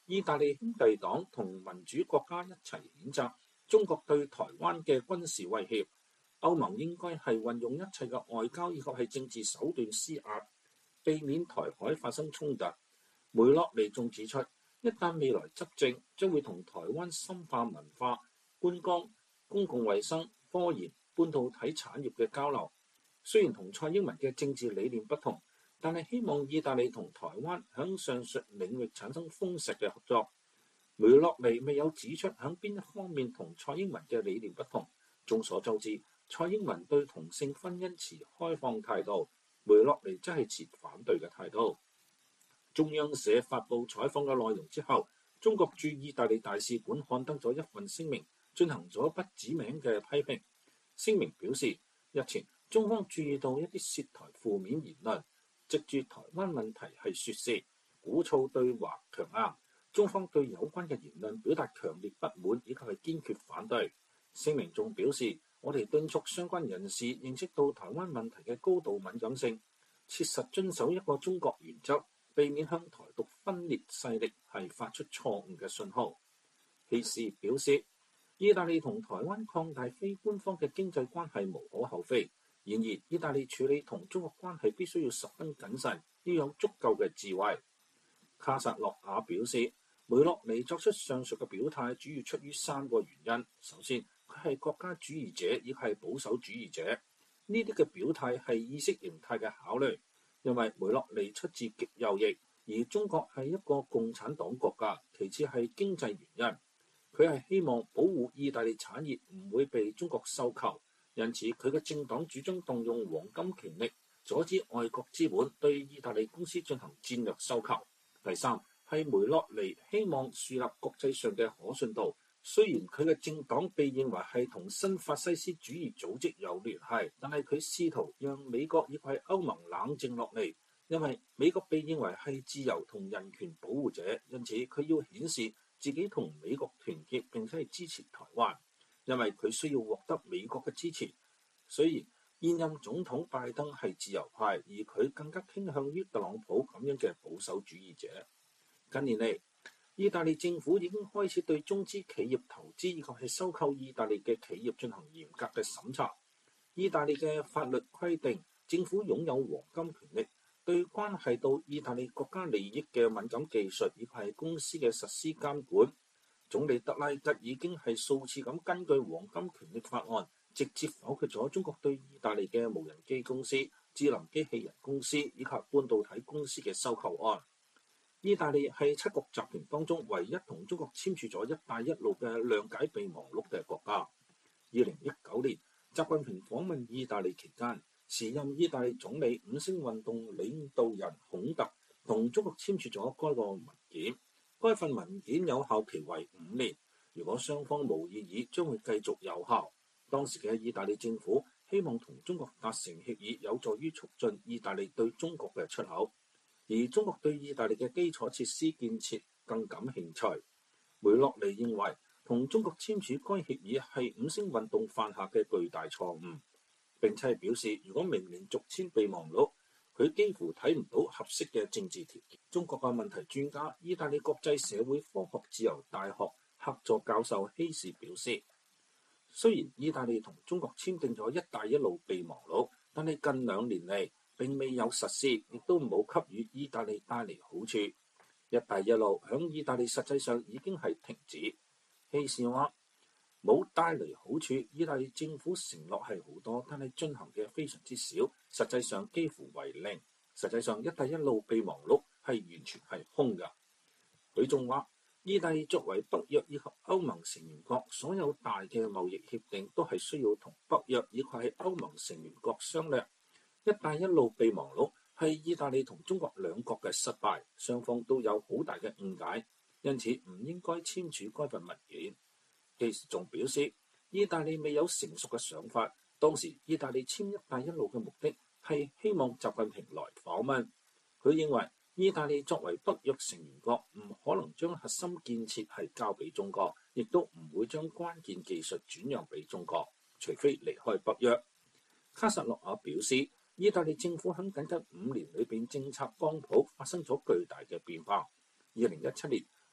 意大利兄弟黨同民主國家一齊譴責中國對台灣嘅軍事威脅。歐盟應該係運用一切嘅外交以及係政治手段施壓，避免台海發生衝突。梅洛尼仲指出，一旦未來執政，將會同台灣深化文化、觀光、公共衛生、科研、半導體產業嘅交流。雖然同蔡英文嘅政治理念不同，但係希望意大利同台灣響上述領域產生豐碩嘅合作。梅洛尼未有指出響邊一方面同蔡英文嘅理念不同。眾所周知，蔡英文對同性婚姻持開放態度，梅洛尼則係持反對嘅態度。中央社發布採訪嘅內容之後，中國駐意大利大使館刊登咗一份聲明，進行咗不指名嘅批評。聲明表示，日前中方注意到一啲涉台負面言論，藉住台灣問題係説事，鼓噪對華強硬。中方對有關嘅言論表達強烈不滿以及係堅決反對。聲明仲表示，我哋敦促相關人士認識到台灣問題嘅高度敏感性，切實遵守一個中國原則，避免向台獨分裂勢力係發出錯誤嘅信號。希斯表示，意大利同台灣擴大非官方嘅經濟關係無可厚非，然而意大利處理同中國關係必須要十分謹慎，要有足夠嘅智慧。卡薩諾瓦表示，梅洛尼作出上述嘅表態主要出於3個原因。首先，佢係國家主義者，亦係保守主義者。呢啲嘅表態係意識形態嘅考慮，因為梅洛尼出自極右翼，而中國係一個共產黨國家。其次係經濟原因，佢係希望保護意大利產業唔會被中國收購，因此佢嘅政黨主張動用黃金權力，阻止外國資本對意大利公司進行戰略收購。第三係梅洛尼希望樹立國際上嘅可信度。雖然佢嘅政黨被認為係同新法西斯主義組織有聯繫，但係佢試圖讓美國以及歐盟冷靜落嚟，因為美國被認為係自由同人權保護者，因此佢要顯示自己同美國團結並且係支持台灣，因為佢需要獲得美國嘅支持。雖然現任總統拜登係自由派，而佢更加傾向於特朗普咁樣嘅保守主義者。近年嚟，意大利政府已經開始對中資企業投資以及係收購意大利嘅企業進行嚴格嘅審查。意大利嘅法律規定，政府擁有黃金權力，對關係到意大利國家利益嘅敏感技術以及係公司嘅實施監管。總理德拉吉已經係數次咁根據黃金權力法案，直接否決咗中國對意大利嘅無人機公司、智能機器人公司以及半導體公司嘅收購案。意大利係7國集團當中唯一同中國簽署咗一帶一路嘅諒解備忘錄嘅國家。2019年，習近平訪問意大利期間，時任意大利總理五星運動領導人孔特同中國簽署咗該個文件。該份文件有效期為5年，如果雙方無異議，將會繼續有效。當時嘅意大利政府希望同中國達成協議，有助於促進意大利對中國嘅出口。而中國對意大利嘅基礎設施建設更感興趣。梅洛尼認為同中國簽署該協議係五星運動犯下嘅巨大錯誤，並且表示如果明年續簽備忘錄，佢幾乎睇唔到合適嘅政治條件。中國嘅問題專家、意大利國際社會科學自由大學客座教授希士表示，雖然意大利同中國簽訂咗一帶一路備忘錄，但係近2年嚟並未有實施，亦都冇給予意大利帶嚟好處。一帶一路響意大利實際上已經係停止。希士話冇帶嚟好處，意大利政府承諾係好多，但係進行嘅非常之少，實際上幾乎為零。實際上一帶一路備忘錄係完全係空㗎。佢仲話，意大利作為北約以及歐盟成員國，所有大嘅貿易協定都係需要同北約以及係歐盟成員國商量。一帶一路備忘錄係意大利同中國兩國嘅失敗，雙方都有好大嘅誤解，因此唔應該簽署該份文件。其實仲表示，意大利未有成熟嘅想法。當時意大利簽一帶一路嘅目的係希望習近平來訪問。佢認為意大利作為北約成員國，唔可能將核心建設係交俾中國，亦都唔會將關鍵技術轉讓俾中國，除非離開北約。卡薩諾瓦表示，意大利政府喺近5年裏邊政策光譜發生咗巨大嘅變化。2017年，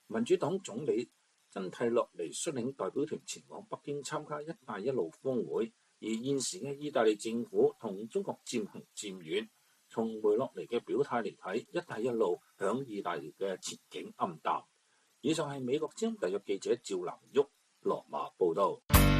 民主黨總理真蒂洛尼率領代表團前往北京參加「一帶一路」峰會，而現時嘅意大利政府同中國漸行漸遠。從梅洛尼嘅表態嚟睇，「一帶一路」響意大利嘅前景暗淡。以上係美國之音特約記者趙南旭羅馬報道。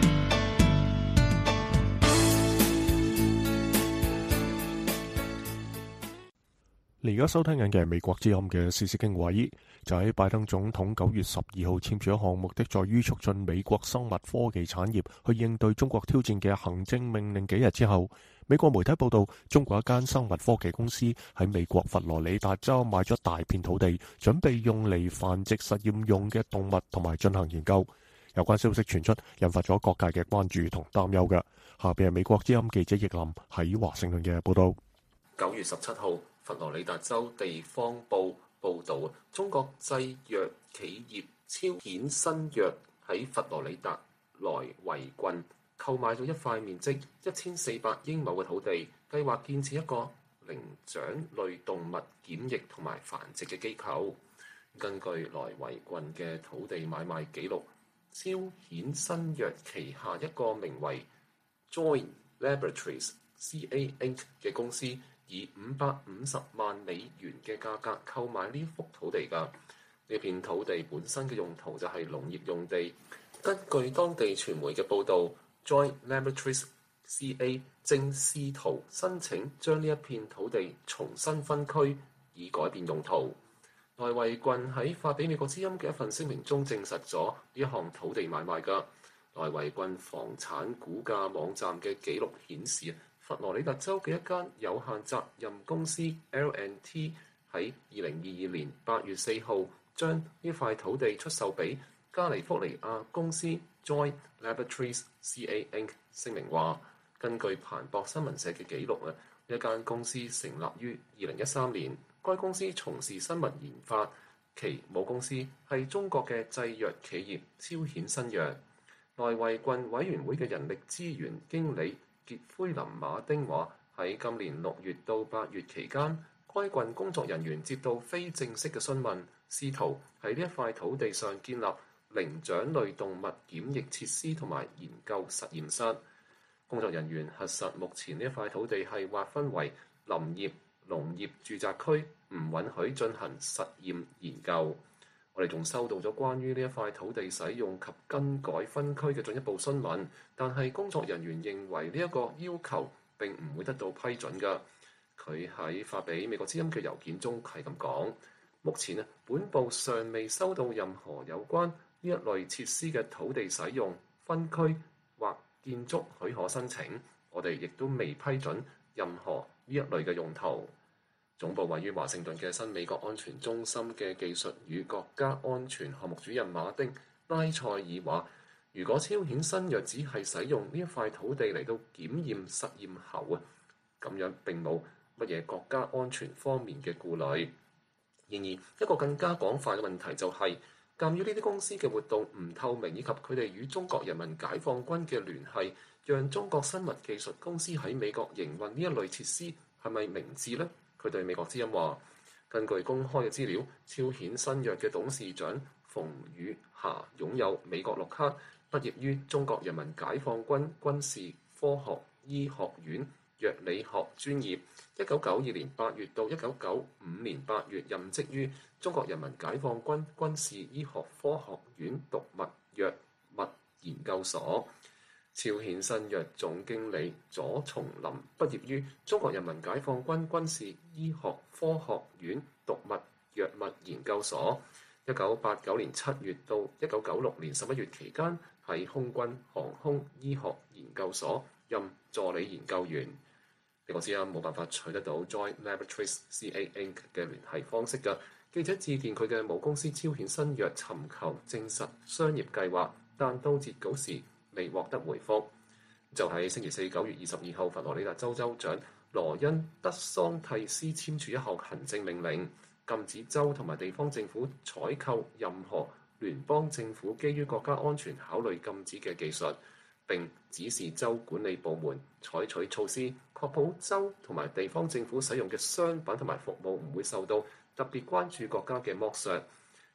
你而家收聽緊嘅係美國之音嘅時事經緯，就喺拜登總統9月12號簽署一項目的在於促進美國生物科技產業去應對中國挑戰嘅行政命令幾日之後，美國媒體報道，中國一間生物科技公司喺美國佛羅里達州買咗大片土地，準備用嚟繁殖實驗用嘅動物同埋進行研究。有關消息傳出，引發咗各界嘅關注同擔憂嘅。下邊係美國之音記者易林喺華盛頓嘅報道。 9月17號，佛羅里達州地方報報導，中國製藥企業超顯新藥喺佛羅里達萊維郡購買咗一塊面積1400英畝嘅土地，計劃建設一個靈長類動物檢疫同埋繁殖嘅機構。根據萊維郡嘅土地買賣記錄，超顯新藥旗下一個名為 Joy Laboratories CA Inc 嘅公司，以550萬美元嘅價格購買呢幅土地㗎。呢片土地本身嘅用途就係農業用地。根據當地傳媒嘅報導， Joy Laboratories CA 正試圖申請將呢一片土地重新分區，以改變用途。萊維郡喺發俾美國之音嘅一份聲明中證實咗呢一項土地買賣㗎。萊維郡房產估價網站嘅記錄顯示，佛羅里達州嘅一間有限責任公司 L&T 喺2022年8月4號將呢塊土地出售俾加利福尼亞公司 Joy Laboratories CA Inc。 聲明話，根據彭博新聞社嘅記錄呢一間公司成立於2013年，該公司從事生物研發，其母公司係中國嘅製藥企業超顯新藥。萊維郡委員會嘅人力資源經理傑奎林馬丁話，喺今年6月到8月期間，該郡工作人員接到非正式嘅詢問，試圖喺呢一塊土地上建立靈長類動物檢疫設施同埋研究實驗室。工作人員核實目前呢一塊土地係劃分為林業、農業住宅區，唔允許進行實驗研究。我哋仲收到咗關於呢一塊土地使用及更改分區嘅進一步詢問，但係工作人員認為呢一個要求並唔會得到批准㗎。佢喺發俾美國之音嘅郵件中係咁講：目前本部尚未收到任何有關呢一類設施嘅土地使用、分區或建築許可申請，我哋亦都未批准任何呢一類嘅用途。總部位於華盛頓嘅新美國安全中心嘅技術與國家安全項目主任馬丁拉塞爾話，如果超顯新藥只係使用呢一塊土地嚟到檢驗實驗後咁樣並冇乜嘢國家安全方面嘅顧慮。然而，一個更加廣泛嘅問題就係，鑑於呢啲公司嘅活動唔透明，以及佢哋與中國人民解放軍嘅聯繫，讓中國生物技術公司喺美國營運呢一類設施係咪明智呢？佢對美國之音話，根據公開嘅資料，超顯新藥嘅董事長馮宇霞擁有美國綠卡，畢業於中國人民解放軍軍事科學醫學院藥理學專業。1992年8月到1995年8月任職於中國人民解放軍軍事醫學科學院毒物藥物研究所。超顯新藥總經理左松林畢業於中國人民解放軍軍事醫學科學院毒物藥物研究所。1989年7月到1996年11月期間，喺空軍航空醫學研究所任助理研究員。美國之音冇辦法取得到 Joy Laboratories CA Inc 嘅聯繫方式㗎。記者致電佢嘅母公司超顯新藥，尋求證實商業計劃，但到截稿時未獲得回覆。就喺星期四9月22號，佛羅里達州州長羅恩德桑蒂斯簽署一項行政命令，禁止州同埋地方政府採購任何聯邦政府基於國家安全考慮禁止嘅技術，並指示州管理部門採取措施，確保州同埋地方政府使用嘅商品同埋服務唔會受到特別關注國家嘅剝削。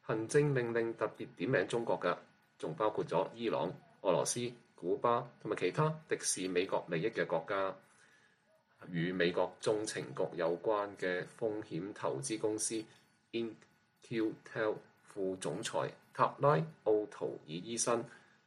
行政命令特別點名中國嘅，仲包括咗伊朗、俄羅斯、古巴同埋其他敵視美國利益嘅國家。與美國中情局有關嘅風險投資公司 In-Q-Tel 副總裁塔拉奧圖爾醫生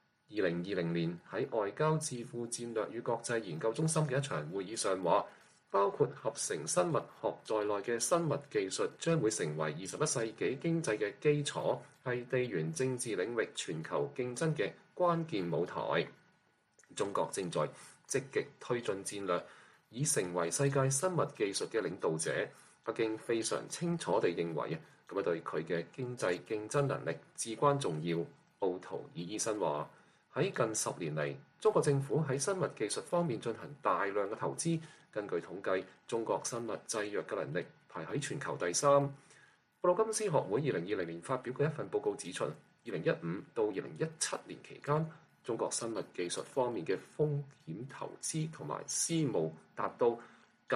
2020年喺外交智庫戰略與國際研究中心嘅一場會議上話，包括合成生物學在內嘅生物技術將會成為21世紀經濟嘅基礎，係地緣政治領域全球競爭嘅關鍵舞台。中國正在積極推進戰略，以成為世界生物技術嘅領導者。北京非常清楚地認為，咁樣對佢嘅經濟競爭能力至關重要。奧圖爾醫生話：喺近10年嚟，中國政府喺生物技術方面進行大量嘅投資。根據統計，中國生物製藥嘅能力排喺全球第3。布魯金斯學會2020年發表嘅一份報告指出，2015到2017年期間，中國生物技術方面嘅風險投資同埋私募達到近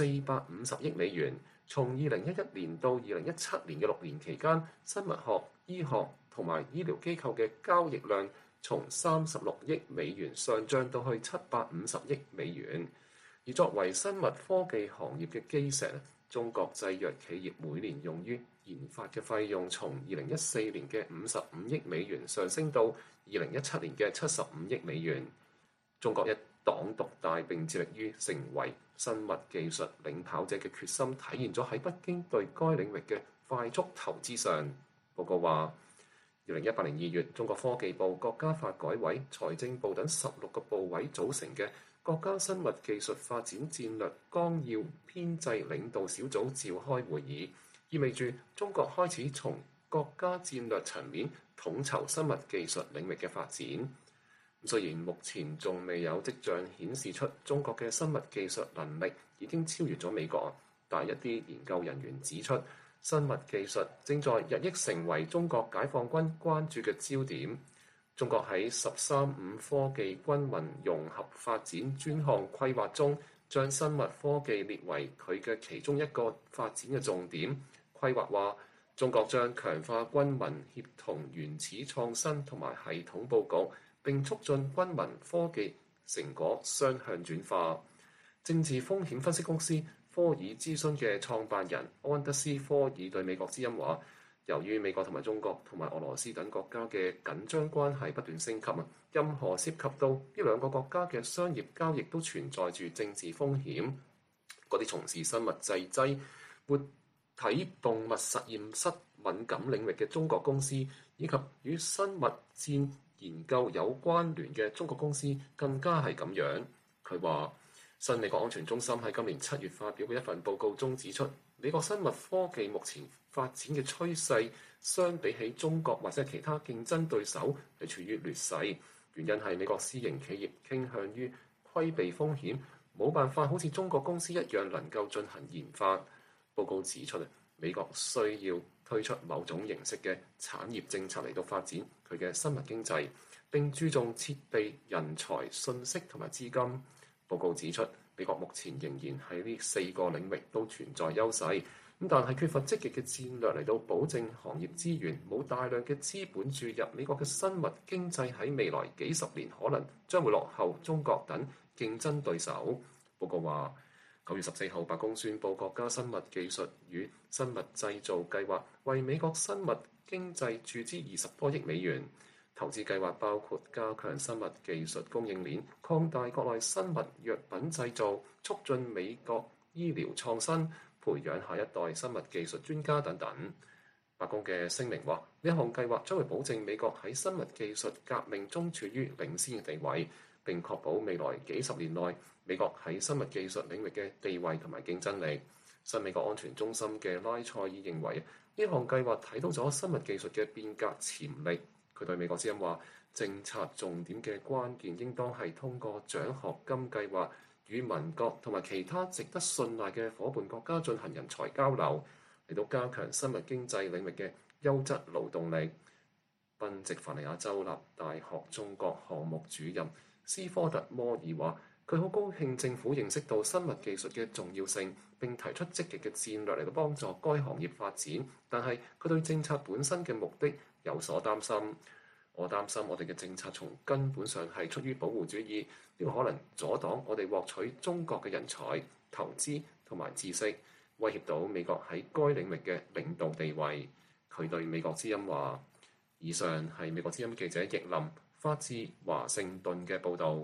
450億美元。從2011年到2017年嘅6年期間，生物學、醫學同埋醫療機構嘅交易量從36億美元上漲到去750億美元。而作為生物科技行業嘅基石，中國製藥企業每年用於研發嘅費用從2014年嘅55億美元上升到2017年嘅75億美元。中國一黨獨大並致力於成為生物技術領跑者嘅決心，體現咗喺北京對該領域嘅快速投資上。報告話，2018年2月，中國科技部、國家發改委、財政部等16個部委組成嘅國家生物技術發展戰略綱要編製領導小組召開會議，意味住中國開始從國家戰略層面統籌生物技術領域嘅發展。雖然目前仲未有跡象顯示出中國嘅生物技術能力已經超越咗美國，但一啲研究人員指出，生物技術正在日益成為中國解放軍關注嘅焦點。中國喺13五科技軍民融合發展專項規劃中，將生物科技列為佢嘅其中一個發展嘅重點。規劃話，中國將強化軍民協同原始創新同埋系統佈局，並促進軍民科技成果雙向轉化。政治風險分析公司科爾諮詢嘅創辦人安德斯科爾對美國之音話，由於美國同埋中國同埋俄羅斯等國家嘅緊張關係不斷升級，任何涉及到呢兩個國家嘅商業交易都存在住政治風險。嗰啲從事生物製劑、活體動物實驗室敏感領域嘅中國公司，以及與生物戰研究有關聯嘅中國公司更加係咁樣。佢話，新美國安全中心喺今年7月發表嘅一份報告中指出，美國生物科技目前發展嘅趨勢，相比起中國或者其他競爭對手係處於劣勢。原因係美國私營企業傾向於規避風險，冇辦法好似中國公司一樣能夠進行研發。報告指出，美國需要推出某種形式嘅產業政策嚟到發展佢嘅生物經濟，並注重設備、人才、信息同埋資金。報告指出，美國目前仍然喺呢4個領域都存在優勢，但係缺乏積極嘅戰略嚟到保證行業資源，冇大量嘅資本注入。美國嘅生物經濟喺未來幾十年可能將會落後中國等競爭對手。報告話，9月14號，白宮宣布國家生物技術與生物製造計劃為美國生物經濟注資20多億美元。投資計劃包括加強生物技術供應鏈、擴大國內生物藥品製造、促進美國醫療創新、培養下一代生物技術專家等等。白宮嘅聲明話，呢項計劃將會保證美國喺生物技術革命中處於領先嘅地位，並確保未來幾十年內美國喺生物技術領域嘅地位同埋競爭力。新美國安全中心嘅拉塞爾認為，呢項計劃睇到咗生物技術嘅變革潛力。佢對美國之音話，政策重點嘅關鍵應當係通過獎學金計劃與民國同埋其他值得信賴嘅伙伴國家進行人才交流，嚟到加強生物經濟領域嘅優質勞動力。賓夕法尼亞州立大學中國項目主任斯科特摩爾話， 佢好高興政府認識到生物技術嘅重要性，並提出積極嘅戰略嚟到幫助該行業發展。但係佢對政策本身嘅目的有所擔心。我擔心我哋嘅政策從根本上係出於保護主義，呢個可能阻擋我哋獲取中國嘅人才、投資同埋知識，威脅到美國喺該領域嘅領導地位。佢對美國之音話。以上係美國之音記者易林發自華盛頓嘅報導。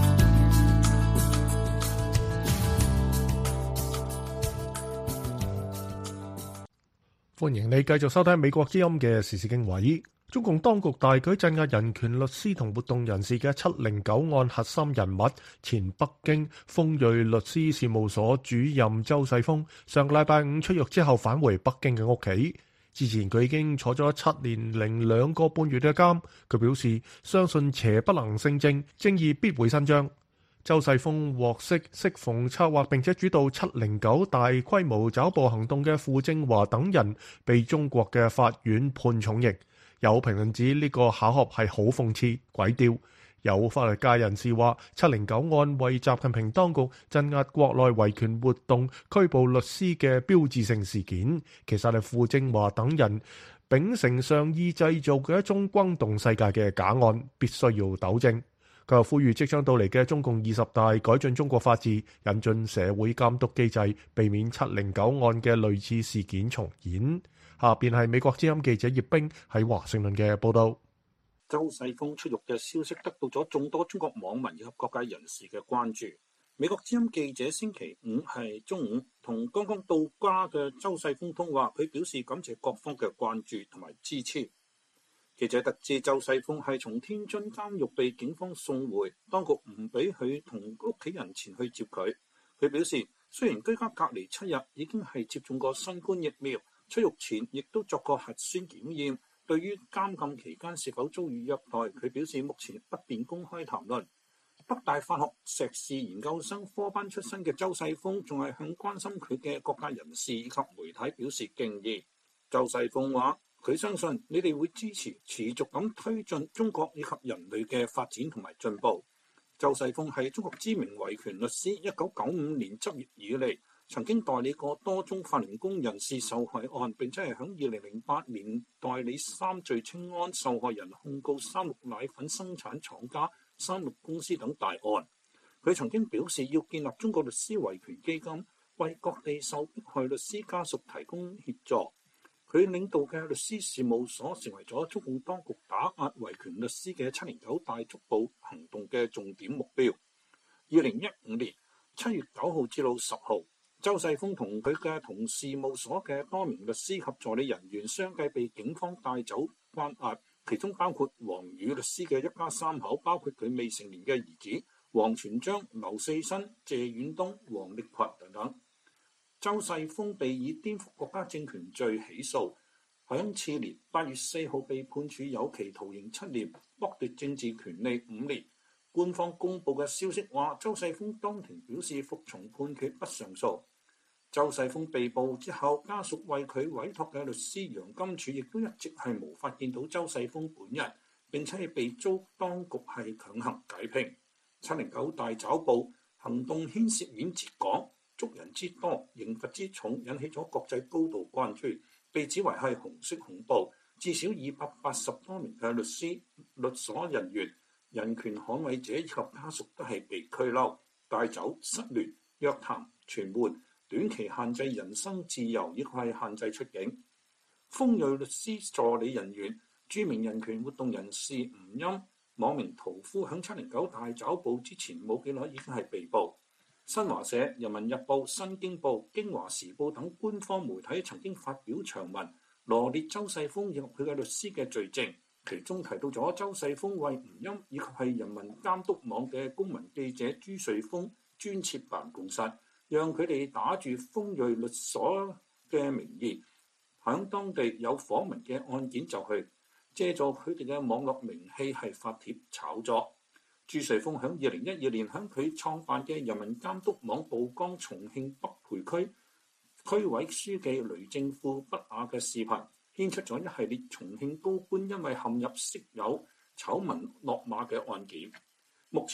歡迎你繼續收睇美國之音嘅時事經緯。中共當局大舉鎮壓人權律師同活動人士嘅709案核心人物前北京豐瑞律師事務所主任周世峰，上個禮拜五出獄之後返回北京嘅屋企。之前佢已經坐咗7年零2個半月嘅監。佢表示相信邪不能勝正，正義必會伸張。周世峰獲釋，適逢策劃並且主導709大規模抓捕行動嘅傅政華等人被中國嘅法院判重刑。有評論指呢個巧合係好諷刺、詭調。有法律界人士話709案為習近平當局鎮壓國內維權活動、拘捕律師嘅標誌性事件，其實係傅政華等人秉承上意製造嘅一宗轟動世界嘅假案，必須要糾正。佢又呼籲即將到嚟嘅中共20大改進中國法治，引進社會監督機制，避免709案嘅類似事件重演。下邊係美國之音記者葉冰喺華盛頓嘅報道。 周世峰出獄嘅消息得到咗眾多中國網民以及各界人士嘅關注。美國之音記者星期五係中午同剛剛到家嘅周世峰通話，佢表示感謝各方嘅關注同埋支持。記者得知周世峰係從天津監獄被警方送回，當局唔俾佢同屋企人前去接佢。佢表示雖然居家隔離7日，已經係接種過新冠疫苗，出獄前亦都作過核酸檢驗。對於監禁期間是否遭遇虐待，佢表示目前不便公開談論。北大法學碩士研究生科班出身嘅周世峰仲係向關心佢嘅各界人士以及媒體表示敬意。周世峰話：佢相信你哋會支持持續咁推進中國以及人類嘅發展同埋進步。周世峰係中國知名維權律師，1995年執業以嚟，曾經代理過多宗法輪功人士受害案，並且係響2008年代理3聚氰胺受害人控告36奶粉生產廠家、36公司等大案。佢曾經表示要建立中國律師維權基金，為各地受迫害律師家屬提供協助。佢領導嘅律師事務所成為咗中共當局打壓維權律師嘅709大捉捕行動嘅重點目標。2015年7月9號至到10號，周世峰同佢嘅同事務所嘅多名律師及助理人員相繼被警方帶走關押，其中包括王宇律師嘅一家3口，包括佢未成年嘅兒子王全璋、劉四新、謝遠東、王力群等等。周世峰被以顛覆國家政權罪起訴，響次年8月4號被判處有期徒刑7年，剝奪政治權利5年。官方公布嘅消息話，周世峰當庭表示服從判決，不上訴。周世峰被捕之後，家屬為佢委託嘅律師楊金柱亦都一直係無法見到周世峰本人，並且係被遭當局係強行解聘。709大抓捕行動牽涉面之廣，捉人之多，刑罰之重，引起咗國際高度關注，被指為係紅色恐怖。至少280多名嘅律師、律所人員、人權捍衛者以及家屬都係被拘留、帶走、失聯、約談、傳喚、短期限制人身自由，亦係限制出境。豐瑞律師助理人員、著名人權活動人士吳欽、網名屠夫，響709大抓捕之前冇幾耐已經係被捕。新華社、人民日報、新京報、京華時報等官方媒體曾經發表長文羅列周世峰以及佢嘅律師嘅罪證，其中提到咗周世峰為吳欽以及係人民監督網嘅公民記者朱瑞峰專設辦公室，讓佢哋打住豐瑞律所嘅名義，響當地有訪問嘅案件就去借助佢哋嘅網絡名氣係發帖炒作。朱瑞峰響2012年響佢創辦嘅人民監督網曝光重慶北碚區區委書記雷政富不雅嘅視頻，牽出咗一系列重慶高官因為陷入色誘醜聞落馬嘅案件。目前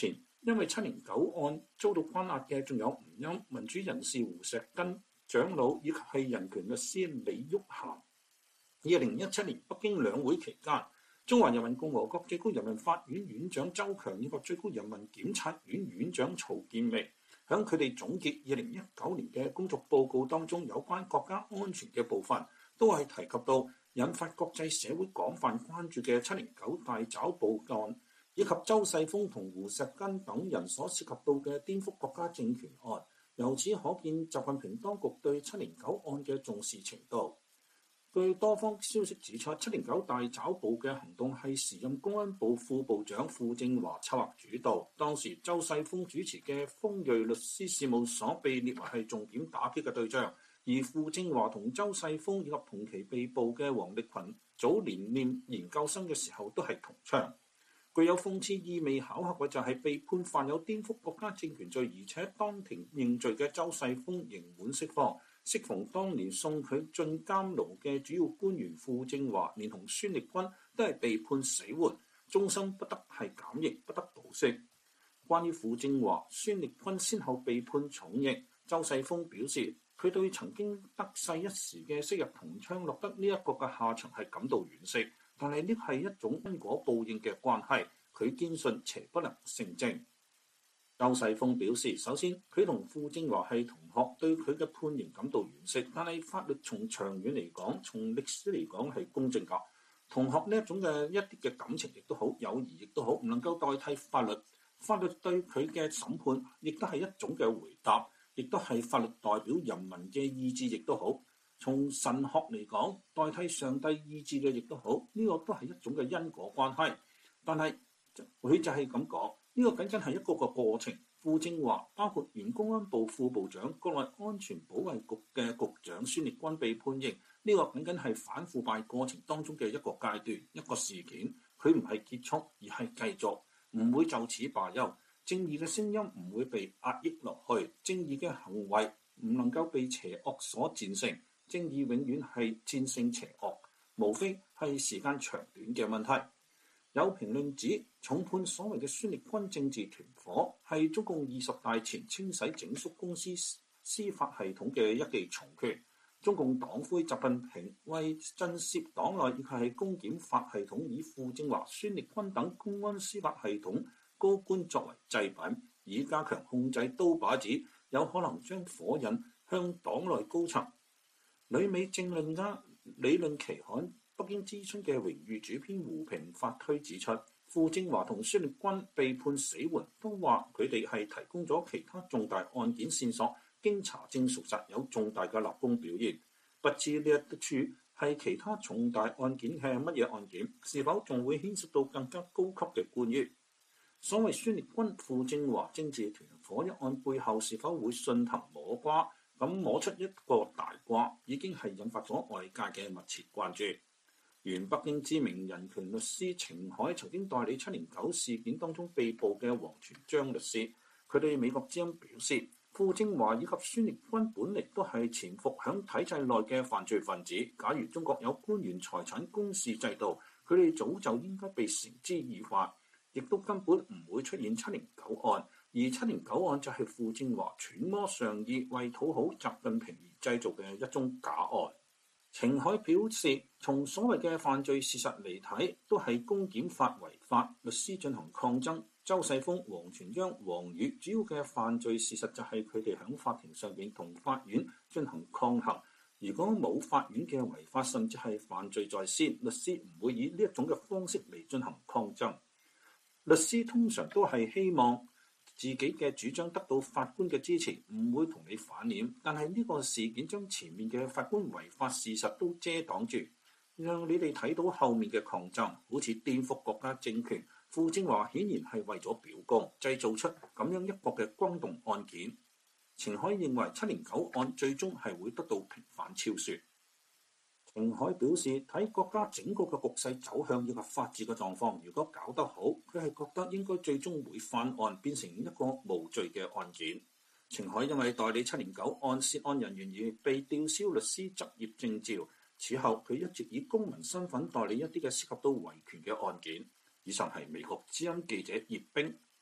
因為709案遭到關押嘅仲有吳欽、民主人士胡錫根、長老以及係人權律師李玉涵。2017年北京兩會期間，中華人民共和國最高人民法院院長周強以及最高人民檢察院院長曹建明響佢哋總結2019年嘅工作報告當中，有關國家安全嘅部分，都係提及到引發國際社會廣泛關注嘅709大抓捕案，以及周世峰同胡錫根等人所涉及到嘅顛覆國家政權案。由此可見，習近平當局對709案嘅重視程度。據多方消息指出，709大抓捕嘅行動係時任公安部副部長傅政華策劃主導，當時周世峰主持嘅豐瑞律師事務所被列為係重點打擊嘅對象，而傅政華同周世峰以及同期被捕嘅王力群早年念研究生嘅時候都係同窗。具有諷刺意味巧合嘅就係被判犯有顛覆國家政權罪，而且當庭認罪嘅周世峰刑滿釋放。適逢當年送佢進監牢嘅主要官員傅政華，連同孫力軍都係被判死緩，終身不得係減刑，不得保釋。關於傅政華、孫力軍先後被判重刑，周世峰表示，佢對曾經得勢一時嘅昔日同窗落得呢一個嘅下場係感到惋惜，但係呢係一種因果報應嘅關係，佢堅信邪不能勝正。周世峰表示，首先佢同傅政華係同學，對佢嘅判刑感到惋惜，但係法律從長遠嚟講，從歷史嚟講係公正㗎。同學呢一種嘅一啲嘅感情亦都好，友誼亦都好，唔能夠代替法律。法律對佢嘅審判亦都係一種嘅回答，亦都係法律代表人民嘅意志，亦都好。從神學嚟講，代替上帝意志嘅亦都好，呢個都係一種嘅因果關係。但係佢就係咁講。呢個僅僅係一個過程。傅政華包括原公安部副部長、國內安全保衛局嘅局長孫力軍被判刑，呢個僅僅係反腐敗過程當中嘅一個階段、一個事件。佢唔係結束，而係繼續，唔會就此罷休。正義嘅聲音唔會被壓抑落去，正義嘅行為唔能夠被邪惡所戰勝。正義永遠係戰勝邪惡，無非係時間長短嘅問題。有評論指，重判所謂嘅孫力軍政治團伙係中共20大前清洗整肅公司司法系統嘅一記重拳。中共黨魁習近平為震懾黨內以及係公檢法系統，以傅政華、孫力軍等公安司法系統高官作為祭品，以加強控制刀把子，有可能將火引向黨內高層。旅美政論家理論期刊北京之春嘅榮譽主編胡平發推指出，傅政華同孫力軍被判死緩，都話佢哋係提供咗其他重大案件線索，經查證屬實，有重大嘅立功表現。不知呢一處係其他重大案件係乜嘢案件，是否仲會牽涉到更加高級嘅官員？所謂孫力軍、傅政華政治團伙一案背後是否會順藤摸瓜？咁摸出一個大瓜，已經係引發咗外界嘅密切關注。原北京知名人權律師程海曾經代理709事件當中被捕嘅王全璋律師，佢對美國之音表示，傅政華以及孫力軍本嚟都係潛伏響體制內嘅犯罪分子。假如中國有官員財產公示制度，佢哋早就應該被繩之以法，亦都根本唔會出現709案。而709案就係傅政華揣摩上意，為討好習近平而製造嘅一宗假案。程海表示，從所謂嘅犯罪事實嚟睇，都係公檢法違法，律師進行抗爭。周世峰、王全璋、王宇主要嘅犯罪事實就係佢哋喺法庭上面同法院進行抗衡。如果冇法院嘅違法，甚至係犯罪在先，律師唔會以呢一種嘅方式嚟進行抗爭。律師通常都係希望自己嘅主張得到法官嘅支持，唔會同你反臉。但係呢個事件將前面嘅法官違法事實都遮擋住，讓你哋睇到後面嘅抗爭，好似顛覆國家政權。傅政華顯然係為咗表功，製造出咁樣一個嘅轟動案件。程海認為709案最終係會得到平反超説。程海表示，睇國家整個嘅局勢走向以及法治嘅狀況，如果搞得好，佢係覺得應該最終會翻案，變成一個無罪嘅案件。程海因為代理709案涉案人員而被吊銷律師執業證照，此後佢一直以公民身份代理一啲嘅涉及到維權嘅案件。以上係美國之音記者葉冰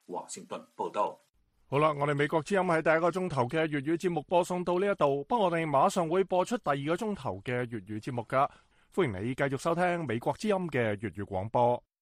華盛頓報道。 好啦，我哋美國之音喺第一個鐘頭嘅粵語節目播送到呢一度，不過我哋馬上會播出第二個鐘頭嘅粵語節目噶，歡迎你繼續收聽美國之音嘅粵語廣播。